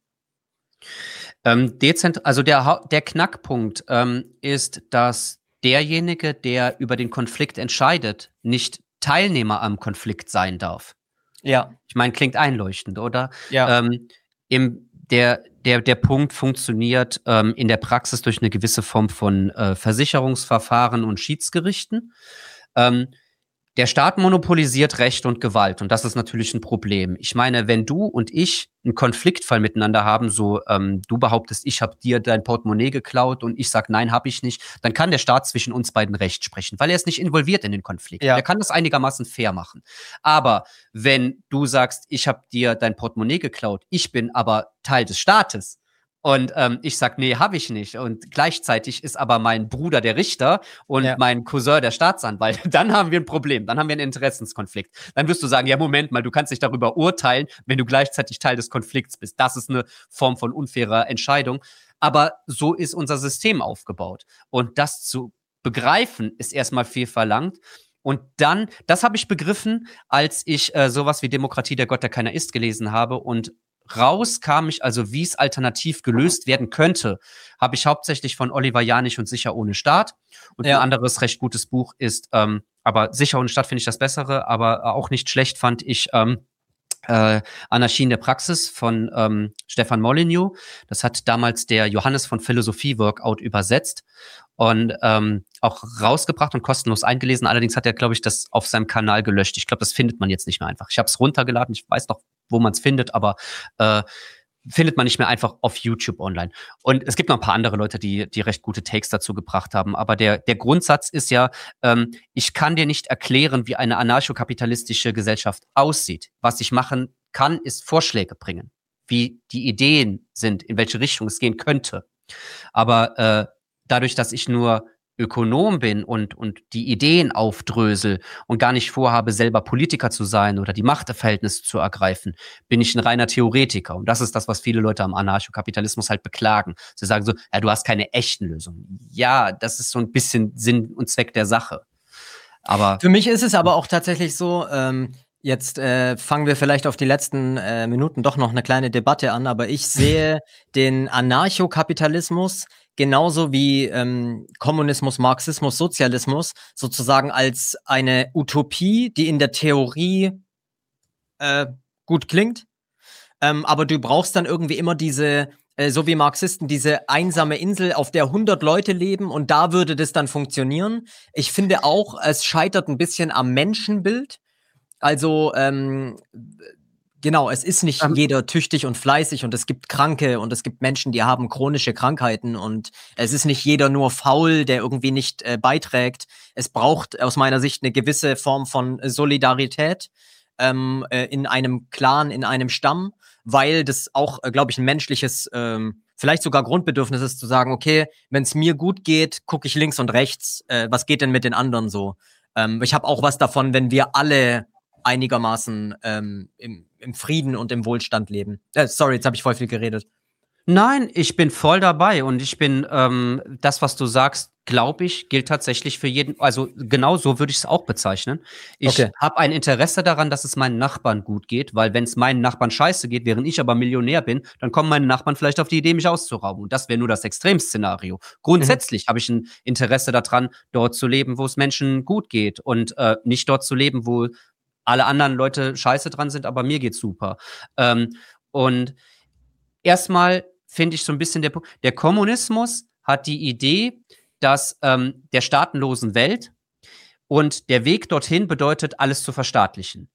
Ähm, dezent, also der, der Knackpunkt ähm, ist, dass derjenige, der über den Konflikt entscheidet, nicht Teilnehmer am Konflikt sein darf. Ja. Ich meine, klingt einleuchtend, oder? Ja. Ähm, im, der, der, der Punkt funktioniert ähm, in der Praxis durch eine gewisse Form von äh, Versicherungsverfahren und Schiedsgerichten. Ähm, Der Staat monopolisiert Recht und Gewalt und das ist natürlich ein Problem. Ich meine, wenn du und ich einen Konfliktfall miteinander haben, so ähm, du behauptest, ich habe dir dein Portemonnaie geklaut und ich sag, nein, habe ich nicht, dann kann der Staat zwischen uns beiden Recht sprechen, weil er ist nicht involviert in den Konflikt. Ja. Der kann das einigermaßen fair machen. Aber wenn du sagst, ich habe dir dein Portemonnaie geklaut, ich bin aber Teil des Staates, und ähm, ich sag, nee, habe ich nicht. Und gleichzeitig ist aber mein Bruder der Richter und Ja. mein Cousin der Staatsanwalt. Dann haben wir ein Problem. Dann haben wir einen Interessenskonflikt. Dann wirst du sagen, ja, Moment mal, du kannst dich darüber urteilen, wenn du gleichzeitig Teil des Konflikts bist. Das ist eine Form von unfairer Entscheidung. Aber so ist unser System aufgebaut. Und das zu begreifen, ist erstmal viel verlangt. Und dann, das habe ich begriffen, als ich äh, sowas wie Demokratie, der Gott, der keiner ist, gelesen habe und raus kam ich, also wie es alternativ gelöst werden könnte, habe ich hauptsächlich von Oliver Janich und Sicher ohne Staat. Und Ja. ein anderes recht gutes Buch ist, ähm, aber Sicher ohne Staat finde ich das Bessere, aber auch nicht schlecht fand ich ähm, äh, Anarchie in der Praxis von ähm, Stefan Molyneux. Das hat damals der Johannes von Philosophie Workout übersetzt und ähm, auch rausgebracht und kostenlos eingelesen. Allerdings hat er, glaube ich, das auf seinem Kanal gelöscht. Ich glaube, das findet man jetzt nicht mehr einfach. Ich habe es runtergeladen. Ich weiß noch, wo man es findet, aber äh, findet man nicht mehr einfach auf YouTube online. Und es gibt noch ein paar andere Leute, die, die recht gute Takes dazu gebracht haben. Aber der, der Grundsatz ist ja, ähm, ich kann dir nicht erklären, wie eine anarchokapitalistische Gesellschaft aussieht. Was ich machen kann, ist Vorschläge bringen, wie die Ideen sind, in welche Richtung es gehen könnte. Aber äh, dadurch, dass ich nur Ökonom bin und, und die Ideen aufdrösel und gar nicht vorhabe, selber Politiker zu sein oder die Machtverhältnisse zu ergreifen, bin ich ein reiner Theoretiker. Und das ist das, was viele Leute am Anarchokapitalismus halt beklagen. Sie sagen so, ja, du hast keine echten Lösungen. Ja, das ist so ein bisschen Sinn und Zweck der Sache. Aber für mich ist es aber auch tatsächlich so, ähm, jetzt äh, fangen wir vielleicht auf die letzten äh, Minuten doch noch eine kleine Debatte an, aber ich sehe den Anarchokapitalismus genauso wie ähm, Kommunismus, Marxismus, Sozialismus sozusagen als eine Utopie, die in der Theorie äh, gut klingt. Ähm, aber du brauchst dann irgendwie immer diese, äh, so wie Marxisten, diese einsame Insel, auf der hundert Leute leben und da würde das dann funktionieren. Ich finde auch, es scheitert ein bisschen am Menschenbild. Also, ähm, genau, es ist nicht Ähm. jeder tüchtig und fleißig und es gibt Kranke und es gibt Menschen, die haben chronische Krankheiten und es ist nicht jeder nur faul, der irgendwie nicht äh, beiträgt. Es braucht aus meiner Sicht eine gewisse Form von Solidarität ähm, äh, in einem Clan, in einem Stamm, weil das auch, äh, glaube ich, ein menschliches, ähm, vielleicht sogar Grundbedürfnis ist, zu sagen, okay, wenn es mir gut geht, gucke ich links und rechts, äh, was geht denn mit den anderen so? Ähm, ich habe auch was davon, wenn wir alle einigermaßen ähm, im, im Frieden und im Wohlstand leben. Äh, sorry, jetzt habe ich voll viel geredet. Nein, ich bin voll dabei und ich bin, ähm, das, was du sagst, glaube ich, gilt tatsächlich für jeden, also genau so würde ich es auch bezeichnen. Ich Okay. habe ein Interesse daran, dass es meinen Nachbarn gut geht, weil wenn es meinen Nachbarn scheiße geht, während ich aber Millionär bin, dann kommen meine Nachbarn vielleicht auf die Idee, mich auszurauben. Und das wäre nur das Extremszenario. Grundsätzlich mhm. habe ich ein Interesse daran, dort zu leben, wo es Menschen gut geht und äh, nicht dort zu leben, wo alle anderen Leute scheiße dran sind, aber mir geht's super. Ähm, und erstmal finde ich so ein bisschen der Punkt, der Kommunismus hat die Idee, dass ähm, der staatenlosen Welt und der Weg dorthin bedeutet, alles zu verstaatlichen.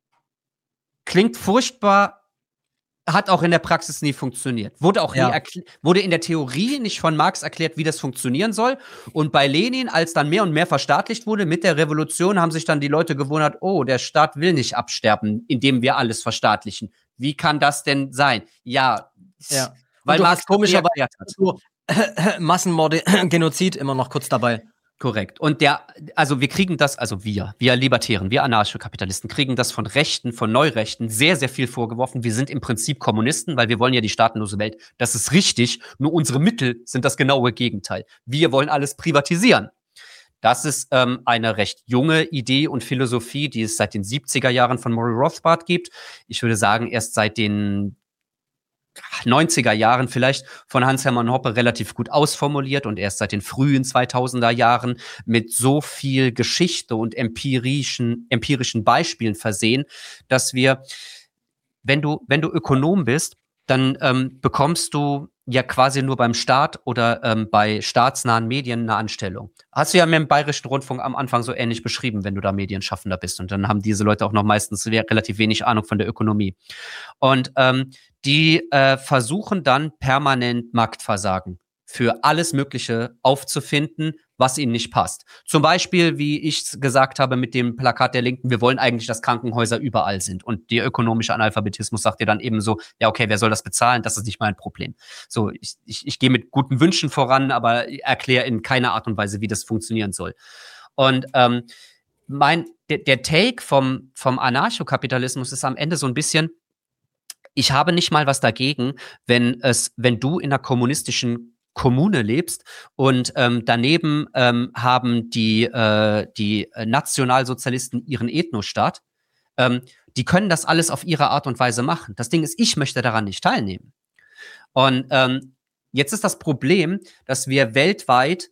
Klingt furchtbar, hat auch in der Praxis nie funktioniert. Wurde auch Ja. nie erkl- wurde in der Theorie nicht von Marx erklärt, wie das funktionieren soll. Und bei Lenin, als dann mehr und mehr verstaatlicht wurde, mit der Revolution haben sich dann die Leute gewundert, oh, der Staat will nicht absterben, indem wir alles verstaatlichen. Wie kann das denn sein? Ja. Ja. weil du Marx hast komischerweise erklärt hat. so Massenmorde, Genozid immer noch kurz dabei. Korrekt. Und der, also wir kriegen das, also wir, wir Libertären, wir Anarchokapitalisten, kriegen das von Rechten, von Neurechten sehr, sehr viel vorgeworfen. Wir sind im Prinzip Kommunisten, weil wir wollen ja die staatenlose Welt. Das ist richtig, nur unsere Mittel sind das genaue Gegenteil. Wir wollen alles privatisieren. Das ist ähm, eine recht junge Idee und Philosophie, die es seit den siebziger Jahren von Murray Rothbard gibt. Ich würde sagen, erst seit den neunziger Jahren vielleicht von Hans-Hermann Hoppe relativ gut ausformuliert und erst seit den frühen zweitausender Jahren mit so viel Geschichte und empirischen, empirischen Beispielen versehen, dass wir, wenn du, wenn du Ökonom bist, dann ähm, bekommst du ja quasi nur beim Staat oder ähm, bei staatsnahen Medien eine Anstellung. Hast du ja mit dem Bayerischen Rundfunk am Anfang so ähnlich beschrieben, wenn du da Medienschaffender bist. Und dann haben diese Leute auch noch meistens relativ wenig Ahnung von der Ökonomie. Und ähm, die äh, versuchen dann permanent Marktversagen für alles Mögliche aufzufinden, was ihnen nicht passt. Zum Beispiel, wie ich gesagt habe mit dem Plakat der Linken, wir wollen eigentlich, dass Krankenhäuser überall sind. Und der ökonomische Analphabetismus sagt dir dann eben so, ja okay, wer soll das bezahlen? Das ist nicht mein Problem. So, ich, ich, ich gehe mit guten Wünschen voran, aber erkläre in keiner Art und Weise, wie das funktionieren soll. Und ähm, mein, der, der Take vom, vom Anarchokapitalismus ist am Ende so ein bisschen, ich habe nicht mal was dagegen, wenn es, wenn du in einer kommunistischen Kommune lebst und ähm, daneben ähm, haben die, äh, die Nationalsozialisten ihren Ethnostaat. Ähm, die können das alles auf ihre Art und Weise machen. Das Ding ist, ich möchte daran nicht teilnehmen. Und ähm, jetzt ist das Problem, dass wir weltweit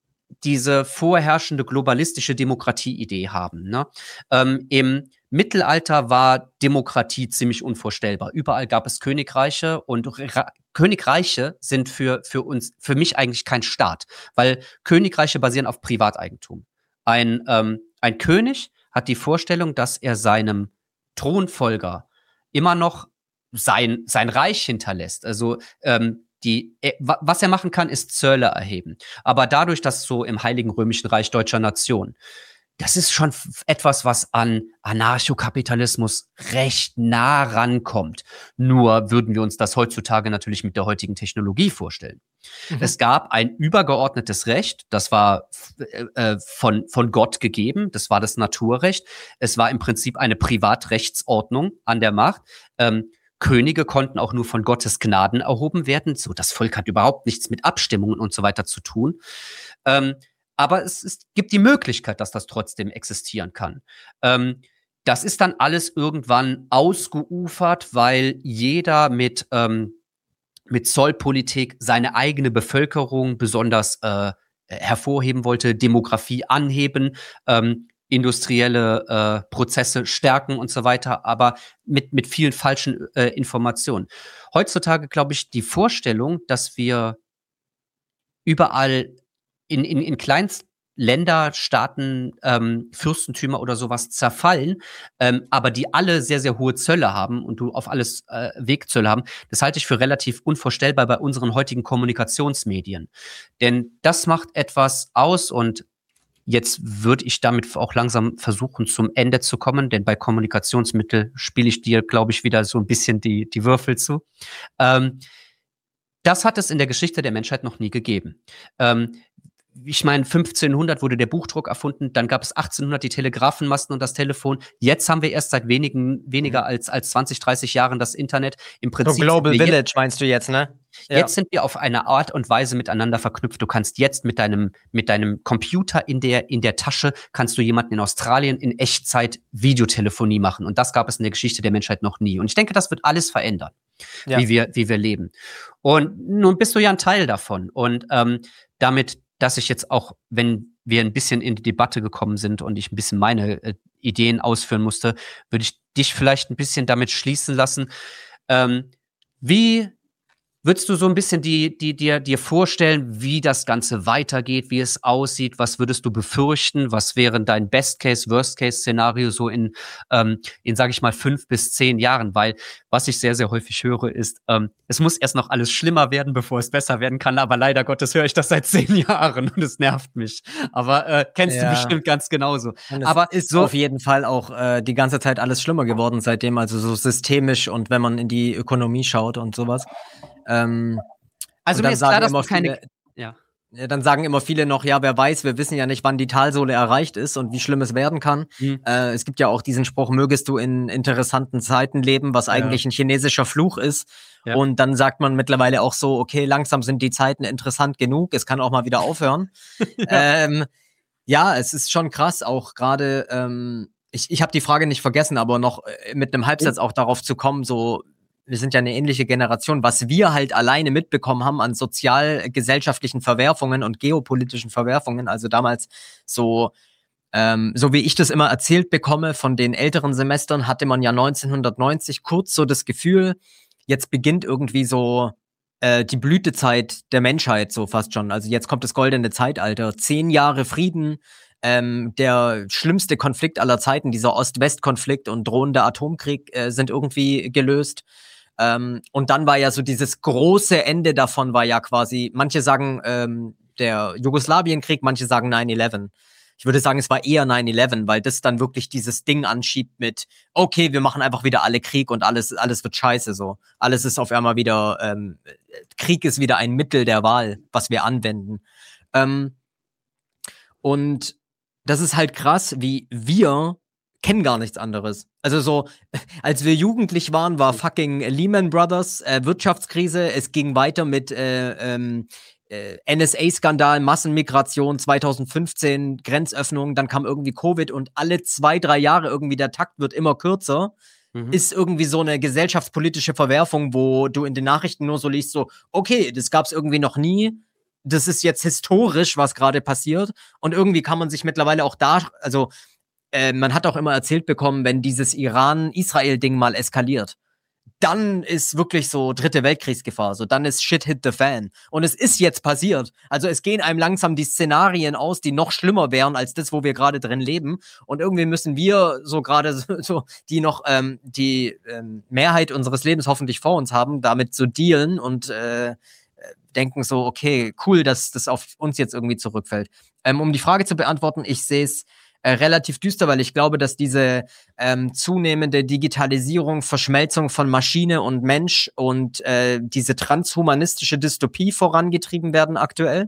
diese vorherrschende globalistische Demokratie-Idee haben. Ne? Ähm, Im Mittelalter war Demokratie ziemlich unvorstellbar. Überall gab es Königreiche und Ra- Königreiche sind für, für uns, für mich eigentlich kein Staat, weil Königreiche basieren auf Privateigentum. Ein, ähm, ein König hat die Vorstellung, dass er seinem Thronfolger immer noch sein, sein Reich hinterlässt. Also ähm, die, äh, was er machen kann, ist Zölle erheben. Aber dadurch, dass so im Heiligen Römischen Reich deutscher Nation, das ist schon etwas, was an Anarchokapitalismus recht nah rankommt. Nur würden wir uns das heutzutage natürlich mit der heutigen Technologie vorstellen. Mhm. Es gab ein übergeordnetes Recht, das war äh, von, von Gott gegeben, das war das Naturrecht. Es war im Prinzip eine Privatrechtsordnung an der Macht. Ähm, Könige konnten auch nur von Gottes Gnaden erhoben werden. So, das Volk hat überhaupt nichts mit Abstimmungen und so weiter zu tun. Ähm, aber es, es gibt die Möglichkeit, dass das trotzdem existieren kann. Ähm, das ist dann alles irgendwann ausgeufert, weil jeder mit, ähm, mit Zollpolitik seine eigene Bevölkerung besonders äh, hervorheben wollte, Demografie anheben, ähm, industrielle äh, Prozesse stärken und so weiter, aber mit, mit vielen falschen äh, Informationen. Heutzutage, glaube ich, die Vorstellung, dass wir überall in, in, in Kleinstländer, Staaten, ähm, Fürstentümer oder sowas zerfallen, ähm, aber die alle sehr, sehr hohe Zölle haben und du auf alles äh, Wegzölle haben, das halte ich für relativ unvorstellbar bei unseren heutigen Kommunikationsmedien. Denn das macht etwas aus und jetzt würde ich damit auch langsam versuchen, zum Ende zu kommen, denn bei Kommunikationsmitteln spiele ich dir, glaube ich, wieder so ein bisschen die, die Würfel zu. Ähm, das hat es in der Geschichte der Menschheit noch nie gegeben. Ähm, ich meine, fünfzehnhundert wurde der Buchdruck erfunden, dann gab es achtzehnhundert die Telegrafenmasten und das Telefon. Jetzt haben wir erst seit wenigen, weniger mhm. als, als zwanzig, dreißig Jahren das Internet. Im Prinzip so Global Village jetzt, meinst du jetzt, ne? Ja. Jetzt sind wir auf eine Art und Weise miteinander verknüpft. Du kannst jetzt mit deinem, mit deinem Computer in der, in der Tasche, kannst du jemanden in Australien in Echtzeit Videotelefonie machen. Und das gab es in der Geschichte der Menschheit noch nie. Und ich denke, das wird alles verändern, ja. wie wir, wie wir leben. Und nun bist du ja ein Teil davon. Und ähm, damit, dass ich jetzt auch, wenn wir ein bisschen in die Debatte gekommen sind und ich ein bisschen meine äh, Ideen ausführen musste, würde ich dich vielleicht ein bisschen damit schließen lassen. Ähm, wie Würdest du so ein bisschen die, die, dir, dir vorstellen, wie das Ganze weitergeht, wie es aussieht? Was würdest du befürchten? Was wäre dein Best-Case-, Worst-Case-Szenario so in, ähm, in sage ich mal, fünf bis zehn Jahren? Weil was ich sehr, sehr häufig höre, ist, ähm, es muss erst noch alles schlimmer werden, bevor es besser werden kann. Aber leider Gottes höre ich das seit zehn Jahren und es nervt mich. Aber äh, kennst ja. du bestimmt ganz genauso. Aber ist so auf jeden Fall auch äh, die ganze Zeit alles schlimmer geworden seitdem, also so systemisch und wenn man in die Ökonomie schaut und sowas. Ähm, Also und mir dann ist klar, sagen dass immer du keine. viele, Ja. Ja, dann sagen immer viele noch, ja, wer weiß, wir wissen ja nicht, wann die Talsohle erreicht ist und wie schlimm es werden kann. Hm. Äh, es gibt ja auch diesen Spruch, mögest du in interessanten Zeiten leben, was Ja. eigentlich ein chinesischer Fluch ist. Ja. Und dann sagt man mittlerweile auch so, okay, langsam sind die Zeiten interessant genug, es kann auch mal wieder aufhören. Ja. ähm, ja, es ist schon krass, auch gerade, ähm, ich, ich habe die Frage nicht vergessen, aber noch äh, mit einem Halbsatz auch darauf zu kommen, so, wir sind ja eine ähnliche Generation, was wir halt alleine mitbekommen haben an sozial-gesellschaftlichen Verwerfungen und geopolitischen Verwerfungen, also damals so, ähm, so wie ich das immer erzählt bekomme von den älteren Semestern, hatte man ja neunzehnhundertneunzig kurz so das Gefühl, jetzt beginnt irgendwie so äh, die Blütezeit der Menschheit, so fast schon. Also jetzt kommt das goldene Zeitalter, zehn Jahre Frieden, ähm, der schlimmste Konflikt aller Zeiten, dieser Ost-West-Konflikt und drohende Atomkrieg äh, sind irgendwie gelöst. Ähm, und dann war ja so dieses große Ende davon war ja quasi, manche sagen ähm, der Jugoslawienkrieg, manche sagen nine eleven. Ich würde sagen, es war eher nine eleven, weil das dann wirklich dieses Ding anschiebt mit, okay, wir machen einfach wieder alle Krieg und alles, alles wird scheiße so. Alles ist auf einmal wieder, ähm, Krieg ist wieder ein Mittel der Wahl, was wir anwenden. Ähm, und das ist halt krass, wie wir kennen gar nichts anderes. Also so, als wir jugendlich waren, war fucking Lehman Brothers, äh, Wirtschaftskrise. Es ging weiter mit äh, ähm, äh, N S A-Skandal, Massenmigration, zwanzig fünfzehn, Grenzöffnung, dann kam irgendwie Covid und alle zwei, drei Jahre irgendwie der Takt wird immer kürzer. Mhm. Ist irgendwie so eine gesellschaftspolitische Verwerfung, wo du in den Nachrichten nur so liest, so, okay, das gab's irgendwie noch nie. Das ist jetzt historisch, was gerade passiert. Und irgendwie kann man sich mittlerweile auch da, also äh, man hat auch immer erzählt bekommen, wenn dieses Iran-Israel-Ding mal eskaliert, dann ist wirklich so dritte Weltkriegsgefahr. So, dann ist Shit hit the fan. Und es ist jetzt passiert. Also es gehen einem langsam die Szenarien aus, die noch schlimmer wären als das, wo wir gerade drin leben. Und irgendwie müssen wir so gerade so, so die noch ähm, die ähm, Mehrheit unseres Lebens hoffentlich vor uns haben, damit so dealen und äh, denken so, okay, cool, dass das auf uns jetzt irgendwie zurückfällt. Ähm, um die Frage zu beantworten, ich sehe es Äh, relativ düster, weil ich glaube, dass diese ähm, zunehmende Digitalisierung, Verschmelzung von Maschine und Mensch und äh, diese transhumanistische Dystopie vorangetrieben werden aktuell.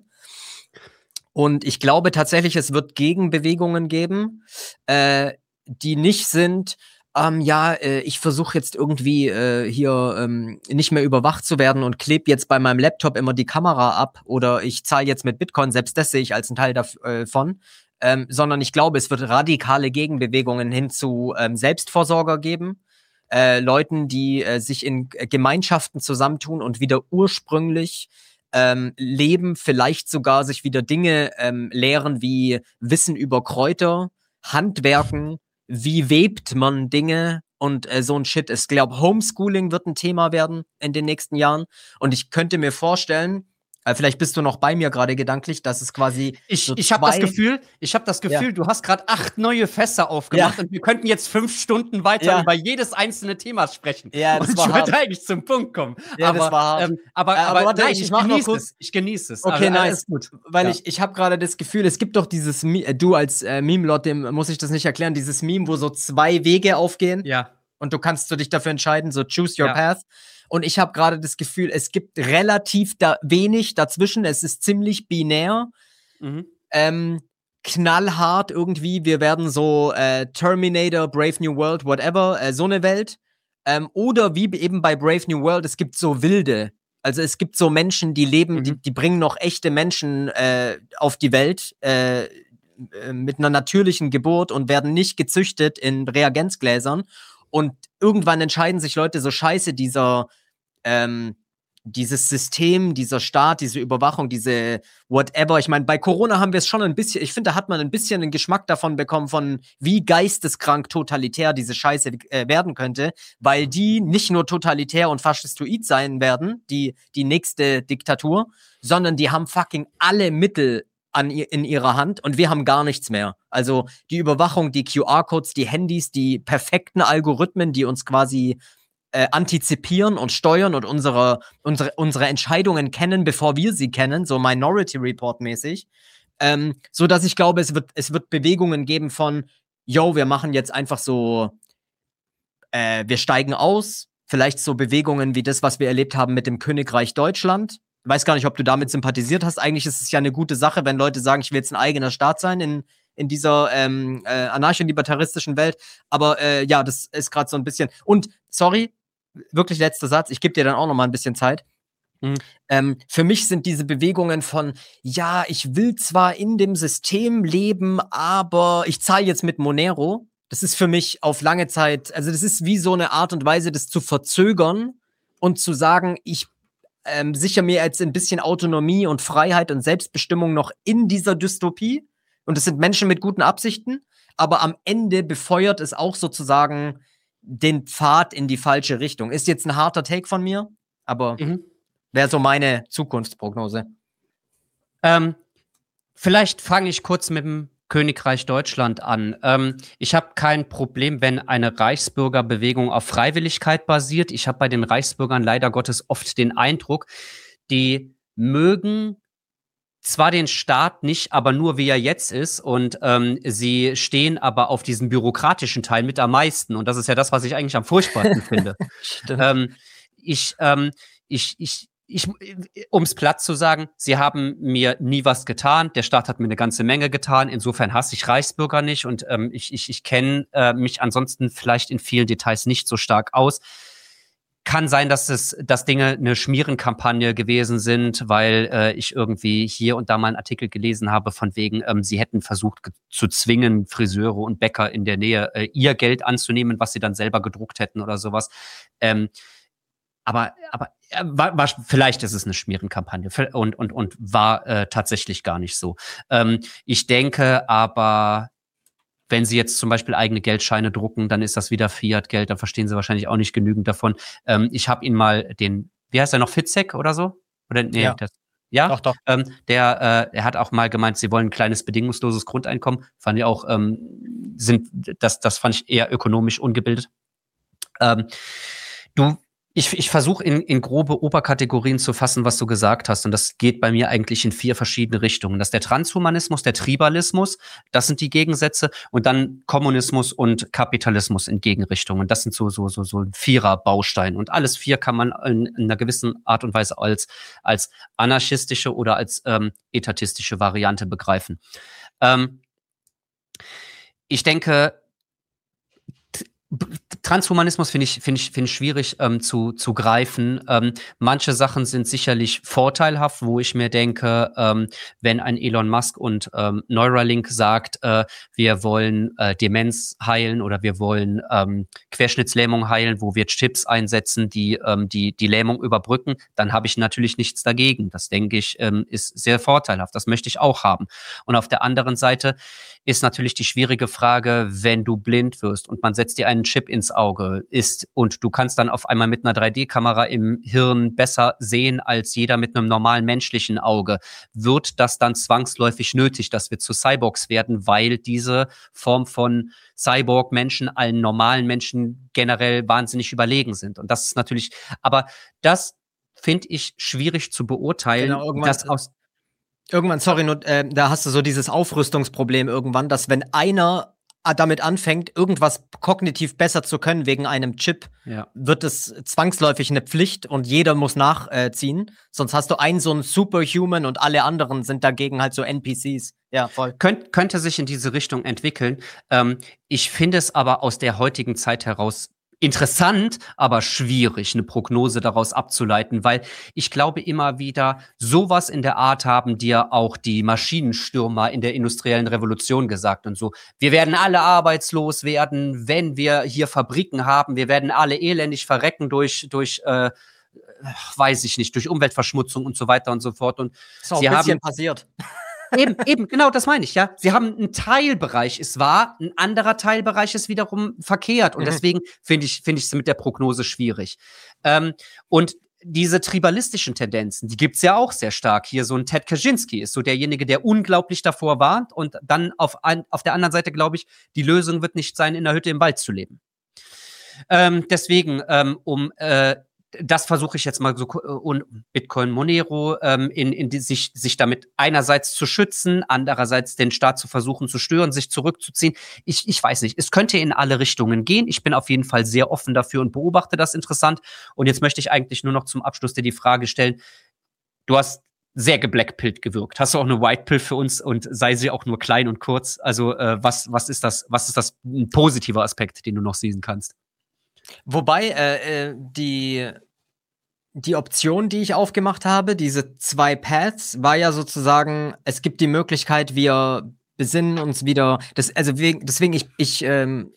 Und ich glaube tatsächlich, es wird Gegenbewegungen geben, äh, die nicht sind, ähm, ja, äh, ich versuche jetzt irgendwie äh, hier ähm, nicht mehr überwacht zu werden und klebe jetzt bei meinem Laptop immer die Kamera ab oder ich zahle jetzt mit Bitcoin, selbst das sehe ich als einen Teil davon. Äh, Ähm, sondern ich glaube, es wird radikale Gegenbewegungen hin zu ähm, Selbstversorger geben. Äh, Leuten, die äh, sich in äh, Gemeinschaften zusammentun und wieder ursprünglich ähm, leben, vielleicht sogar sich wieder Dinge ähm, lehren wie Wissen über Kräuter, Handwerken, wie webt man Dinge und äh, so ein Shit. Ich glaube, Homeschooling wird ein Thema werden in den nächsten Jahren. Und ich könnte mir vorstellen, vielleicht bist du noch bei mir gerade gedanklich, dass es quasi Ich, so ich habe das Gefühl, ich habe das Gefühl, ja. Du hast gerade acht neue Fässer aufgemacht ja. Und wir könnten jetzt fünf Stunden weiter ja. über jedes einzelne Thema sprechen. Ja, das und war ich wollte eigentlich zum Punkt kommen. Ja, aber, das war hart. Ähm, aber, äh, aber, aber nein, ich, ich, ich genieße kurz. es. Ich genieße es. Okay, also, nice. Gut. Weil ja. ich, ich habe gerade das Gefühl, es gibt doch dieses, äh, du als äh, Meme-Lot, dem muss ich das nicht erklären, dieses Meme, wo so zwei Wege aufgehen. Ja. Und du kannst du dich dafür entscheiden, so choose your ja. path. Und ich habe gerade das Gefühl, es gibt relativ da wenig dazwischen. Es ist ziemlich binär. Mhm. Ähm, knallhart irgendwie. Wir werden so äh, Terminator, Brave New World, whatever, äh, so eine Welt. Ähm, oder wie eben bei Brave New World, es gibt so wilde. Also es gibt so Menschen, die leben, mhm. die, die bringen noch echte Menschen äh, auf die Welt äh, mit einer natürlichen Geburt und werden nicht gezüchtet in Reagenzgläsern. Und irgendwann entscheiden sich Leute so scheiße, dieser ähm, dieses System, dieser Staat, diese Überwachung, diese whatever. Ich meine, bei Corona haben wir es schon ein bisschen, ich finde, da hat man ein bisschen einen Geschmack davon bekommen, von wie geisteskrank totalitär diese Scheiße äh, werden könnte, weil die nicht nur totalitär und faschistoid sein werden, die, die nächste Diktatur, sondern die haben fucking alle Mittel an, in ihrer Hand und wir haben gar nichts mehr. Also die Überwachung, die Q R-Codes, die Handys, die perfekten Algorithmen, die uns quasi Äh, antizipieren und steuern und unsere, unsere, unsere Entscheidungen kennen, bevor wir sie kennen, so Minority Report mäßig, ähm, so dass ich glaube, es wird, es wird Bewegungen geben von, yo, wir machen jetzt einfach so, äh, wir steigen aus, vielleicht so Bewegungen wie das, was wir erlebt haben mit dem Königreich Deutschland. Ich weiß gar nicht, ob du damit sympathisiert hast. Eigentlich ist es ja eine gute Sache, wenn Leute sagen, ich will jetzt ein eigener Staat sein in, in dieser ähm, äh, anarcho-libertaristischen Welt. Aber äh, ja, das ist gerade so ein bisschen. Und, sorry, wirklich letzter Satz, ich gebe dir dann auch noch mal ein bisschen Zeit. Mhm. Ähm, für mich sind diese Bewegungen von, ja, ich will zwar in dem System leben, aber ich zahle jetzt mit Monero. Das ist für mich auf lange Zeit, also das ist wie so eine Art und Weise, das zu verzögern und zu sagen, ich ähm, sichere mir jetzt ein bisschen Autonomie und Freiheit und Selbstbestimmung noch in dieser Dystopie. Und das sind Menschen mit guten Absichten, aber am Ende befeuert es auch sozusagen den Pfad in die falsche Richtung. Ist jetzt ein harter Take von mir, aber mhm. wäre so meine Zukunftsprognose. Ähm, vielleicht fange ich kurz mit dem Königreich Deutschland an. Ähm, ich habe kein Problem, wenn eine Reichsbürgerbewegung auf Freiwilligkeit basiert. Ich habe bei den Reichsbürgern leider Gottes oft den Eindruck, die mögen zwar den Staat nicht, aber nur wie er jetzt ist, und ähm, sie stehen aber auf diesen bürokratischen Teil mit am meisten, und das ist ja das, was ich eigentlich am furchtbarsten finde. Ähm, ich, ähm, ich, ich, ich, um es platt zu sagen, sie haben mir nie was getan. Der Staat hat mir eine ganze Menge getan. Insofern hasse ich Reichsbürger nicht, und ähm, ich, ich, ich kenne äh, mich ansonsten vielleicht in vielen Details nicht so stark aus. Kann sein, dass es, dass Dinge eine Schmierenkampagne gewesen sind, weil äh, ich irgendwie hier und da mal einen Artikel gelesen habe von wegen, ähm, sie hätten versucht zu zwingen, Friseure und Bäcker in der Nähe äh, ihr Geld anzunehmen, was sie dann selber gedruckt hätten oder sowas. Ähm, aber aber äh, war, war, vielleicht ist es eine Schmierenkampagne und und und war äh, tatsächlich gar nicht so. Ähm, ich denke aber, wenn sie jetzt zum Beispiel eigene Geldscheine drucken, dann ist das wieder Fiat-Geld, dann verstehen sie wahrscheinlich auch nicht genügend davon. Ähm, ich habe ihn mal den, wie heißt er noch, Fitzek oder so? Oder nee, ja. das, ja? Doch, doch. Ähm, der, äh, er hat auch mal gemeint, sie wollen ein kleines bedingungsloses Grundeinkommen. Fand ich auch, ähm, sind, das, das fand ich eher ökonomisch ungebildet. Ähm, du, Ich, ich versuche in, in grobe Oberkategorien zu fassen, was du gesagt hast. Und das geht bei mir eigentlich in vier verschiedene Richtungen. Das ist der Transhumanismus, der Tribalismus, das sind die Gegensätze. Und dann Kommunismus und Kapitalismus in Gegenrichtungen. Das sind so, so, so, so ein Vierer-Baustein. Und alles vier kann man in, in einer gewissen Art und Weise als, als anarchistische oder als ähm, etatistische Variante begreifen. Ähm, ich denke, Transhumanismus finde ich, finde ich, finde ich schwierig ähm, zu, zu greifen. Ähm, manche Sachen sind sicherlich vorteilhaft, wo ich mir denke, ähm, wenn ein Elon Musk und ähm, Neuralink sagt, äh, wir wollen äh, Demenz heilen oder wir wollen ähm, Querschnittslähmung heilen, wo wir Chips einsetzen, die ähm, die, die Lähmung überbrücken, dann habe ich natürlich nichts dagegen. Das, denke ich, ähm, ist sehr vorteilhaft. Das möchte ich auch haben. Und auf der anderen Seite ist natürlich die schwierige Frage, wenn du blind wirst und man setzt dir einen Chip ins Auge, ist und du kannst dann auf einmal mit einer drei D-Kamera im Hirn besser sehen als jeder mit einem normalen menschlichen Auge. Wird das dann zwangsläufig nötig, dass wir zu Cyborgs werden, weil diese Form von Cyborg-Menschen allen normalen Menschen generell wahnsinnig überlegen sind? Und das ist natürlich, aber das finde ich schwierig zu beurteilen, genau, dass aus Irgendwann, sorry, nur, äh, da hast du so dieses Aufrüstungsproblem irgendwann, dass wenn einer damit anfängt, irgendwas kognitiv besser zu können wegen einem Chip, ja. wird es zwangsläufig eine Pflicht und jeder muss nachziehen. Sonst hast du einen so einen Superhuman und alle anderen sind dagegen halt so N P Cs. Ja, voll. Könnt, könnte sich in diese Richtung entwickeln. Ähm, ich finde es aber aus der heutigen Zeit heraus interessant, aber schwierig, eine Prognose daraus abzuleiten, weil ich glaube immer wieder, sowas in der Art haben dir auch die Maschinenstürmer in der industriellen Revolution gesagt und so. Wir werden alle arbeitslos werden, wenn wir hier Fabriken haben. Wir werden alle elendig verrecken durch, durch äh, weiß ich nicht, durch Umweltverschmutzung und so weiter und so fort. Und ist auch ein bisschen passiert. Eben, eben, genau, das meine ich, ja. Sie haben einen Teilbereich, ist wahr, ein anderer Teilbereich ist wiederum verkehrt. Und mhm. deswegen finde ich finde ich es mit der Prognose schwierig. Ähm, und diese tribalistischen Tendenzen, die gibt's ja auch sehr stark. Hier so ein Ted Kaczynski ist so derjenige, der unglaublich davor warnt und dann auf, ein, auf der anderen Seite, glaube ich, die Lösung wird nicht sein, in der Hütte im Wald zu leben. Ähm, deswegen, ähm, um äh, das versuche ich jetzt mal so, und Bitcoin Monero, ähm, in, in die, sich, sich damit einerseits zu schützen, andererseits den Staat zu versuchen zu stören, sich zurückzuziehen. Ich, ich weiß nicht, es könnte in alle Richtungen gehen. Ich bin auf jeden Fall sehr offen dafür und beobachte das interessant. Und jetzt möchte ich eigentlich nur noch zum Abschluss dir die Frage stellen, du hast sehr geblackpillt gewirkt. Hast du auch eine Whitepill für uns und sei sie auch nur klein und kurz? Also äh, was, was ist das, was ist das ein positiver Aspekt, den du noch sehen kannst? Wobei äh, die, die Option, die ich aufgemacht habe, diese zwei Paths, war ja sozusagen, es gibt die Möglichkeit, wir besinnen uns wieder, das, also wegen, deswegen, ich, ich ähm,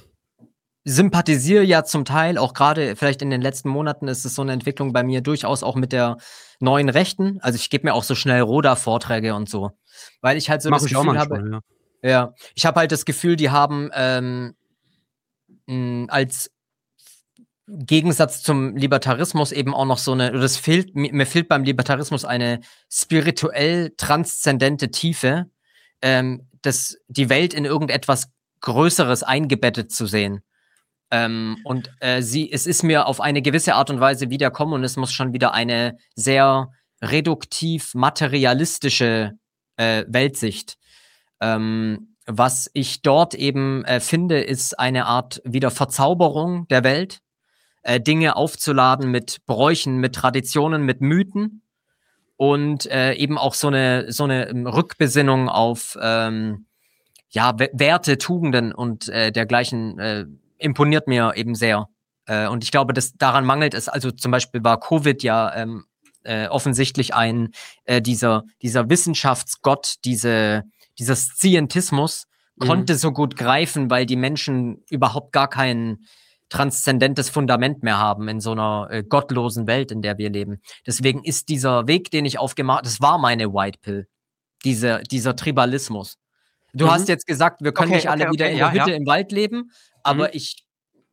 sympathisiere ja zum Teil, auch gerade vielleicht in den letzten Monaten ist es so eine Entwicklung bei mir durchaus auch mit der neuen Rechten. Also ich gebe mir auch so schnell Roda-Vorträge und so. Weil ich halt so Mach das ich auch Gefühl manchmal, habe, ja. ja, ich habe halt das Gefühl, die haben ähm, mh, als Gegensatz zum Libertarismus eben auch noch so eine, das fehlt, mir fehlt beim Libertarismus eine spirituell transzendente Tiefe, ähm, das, die Welt in irgendetwas Größeres eingebettet zu sehen. Ähm, und äh, sie, es ist mir auf eine gewisse Art und Weise wie der Kommunismus schon wieder eine sehr reduktiv materialistische äh, Weltsicht. Ähm, was ich dort eben äh, finde, ist eine Art wieder Verzauberung der Welt, äh, Dinge aufzuladen mit Bräuchen, mit Traditionen, mit Mythen und äh, eben auch so eine so eine Rückbesinnung auf ähm, ja W- Werte, Tugenden und äh, dergleichen. Äh, imponiert mir eben sehr. Äh, und ich glaube, dass daran mangelt es. Also zum Beispiel war Covid ja ähm, äh, offensichtlich ein äh, dieser dieser Wissenschaftsgott, diese dieser Scientismus mhm. konnte so gut greifen, weil die Menschen überhaupt gar kein transzendentes Fundament mehr haben in so einer äh, gottlosen Welt, in der wir leben. Deswegen ist dieser Weg, den ich aufgemacht, das war meine White Pill, diese, dieser Tribalismus. Du mhm. hast jetzt gesagt, wir können okay, nicht alle okay, wieder okay, in ja, der Hütte ja. im Wald leben, aber mhm. ich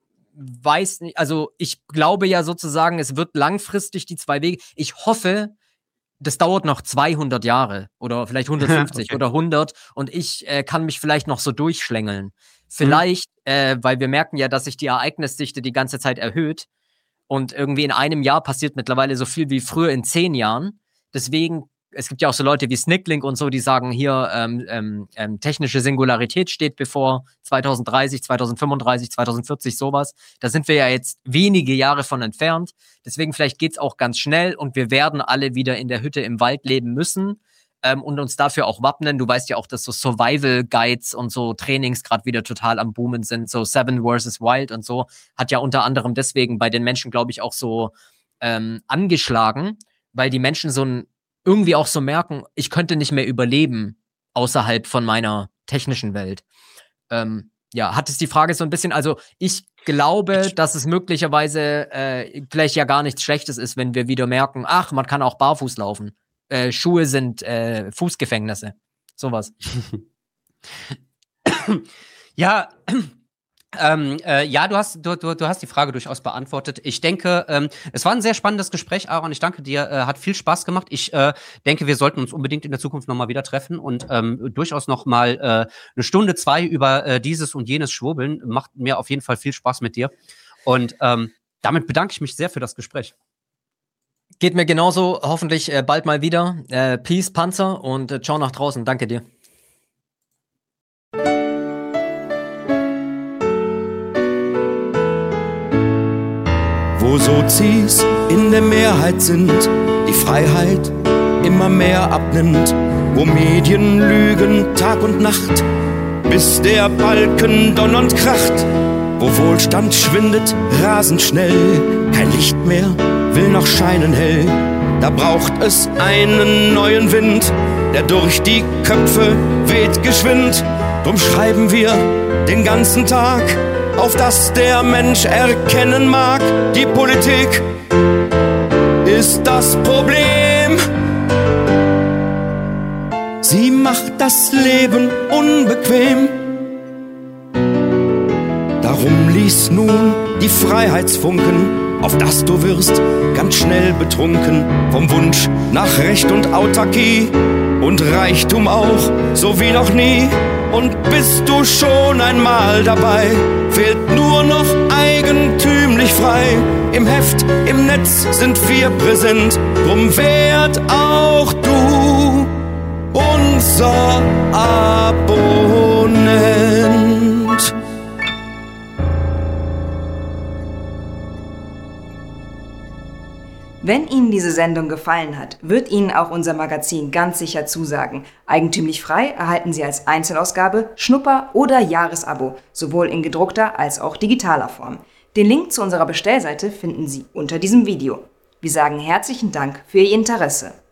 weiß nicht, also ich glaube ja sozusagen, es wird langfristig die zwei Wege, ich hoffe, das dauert noch zweihundert Jahre oder vielleicht hundertfünfzig okay. oder hundert und ich äh, kann mich vielleicht noch so durchschlängeln. Vielleicht, mhm. äh, weil wir merken ja, dass sich die Ereignisdichte die ganze Zeit erhöht und irgendwie in einem Jahr passiert mittlerweile so viel wie früher in zehn Jahren. Deswegen, es gibt ja auch so Leute wie Snicklink und so, die sagen hier, ähm, ähm, ähm, technische Singularität steht bevor, zweitausenddreißig, zweitausendfünfunddreißig, zweitausendvierzig, sowas. Da sind wir ja jetzt wenige Jahre von entfernt. Deswegen vielleicht geht's auch ganz schnell und wir werden alle wieder in der Hütte im Wald leben müssen ähm, und uns dafür auch wappnen. Du weißt ja auch, dass so Survival-Guides und so Trainings gerade wieder total am Boomen sind. So Seven versus Wild und so hat ja unter anderem deswegen bei den Menschen, glaube ich, auch so ähm, angeschlagen, weil die Menschen so ein irgendwie auch so merken, ich könnte nicht mehr überleben außerhalb von meiner technischen Welt. Ähm, ja, hat es die Frage so ein bisschen, also ich glaube, ich dass es möglicherweise äh, vielleicht ja gar nichts Schlechtes ist, wenn wir wieder merken, ach, man kann auch barfuß laufen. Äh, Schuhe sind äh, Fußgefängnisse. Sowas. Ja, Ähm, äh, ja, du hast, du, du, du hast die Frage durchaus beantwortet. Ich denke, ähm, es war ein sehr spannendes Gespräch, Aaron. Ich danke dir, äh, hat viel Spaß gemacht. Ich äh, denke, wir sollten uns unbedingt in der Zukunft nochmal wieder treffen und ähm, durchaus nochmal äh, eine Stunde, zwei über äh, dieses und jenes schwurbeln. Macht mir auf jeden Fall viel Spaß mit dir. Und ähm, damit bedanke ich mich sehr für das Gespräch. Geht mir genauso, hoffentlich äh, bald mal wieder. Äh, Peace, Panzer und äh, ciao nach draußen. Danke dir. Wo Sozis in der Mehrheit sind, die Freiheit immer mehr abnimmt, wo Medien lügen Tag und Nacht, bis der Balken donnernd kracht, wo Wohlstand schwindet rasend schnell, kein Licht mehr will noch scheinen hell, da braucht es einen neuen Wind, der durch die Köpfe weht geschwind. Drum schreiben wir den ganzen Tag, auf das der Mensch erkennen mag, die Politik ist das Problem. Sie macht das Leben unbequem. Darum lies nun die Freiheitsfunken, auf das du wirst ganz schnell betrunken vom Wunsch nach Recht und Autarkie und Reichtum auch, so wie noch nie. Und bist du schon einmal dabei, fehlt nur noch Eigen eigentümlich frei. Im Heft, im Netz sind wir präsent, drum werd auch du unser Abonnent. Wenn Ihnen diese Sendung gefallen hat, wird Ihnen auch unser Magazin ganz sicher zusagen. Eigentümlich frei erhalten Sie als Einzelausgabe, Schnupper- oder Jahresabo, sowohl in gedruckter als auch digitaler Form. Den Link zu unserer Bestellseite finden Sie unter diesem Video. Wir sagen herzlichen Dank für Ihr Interesse.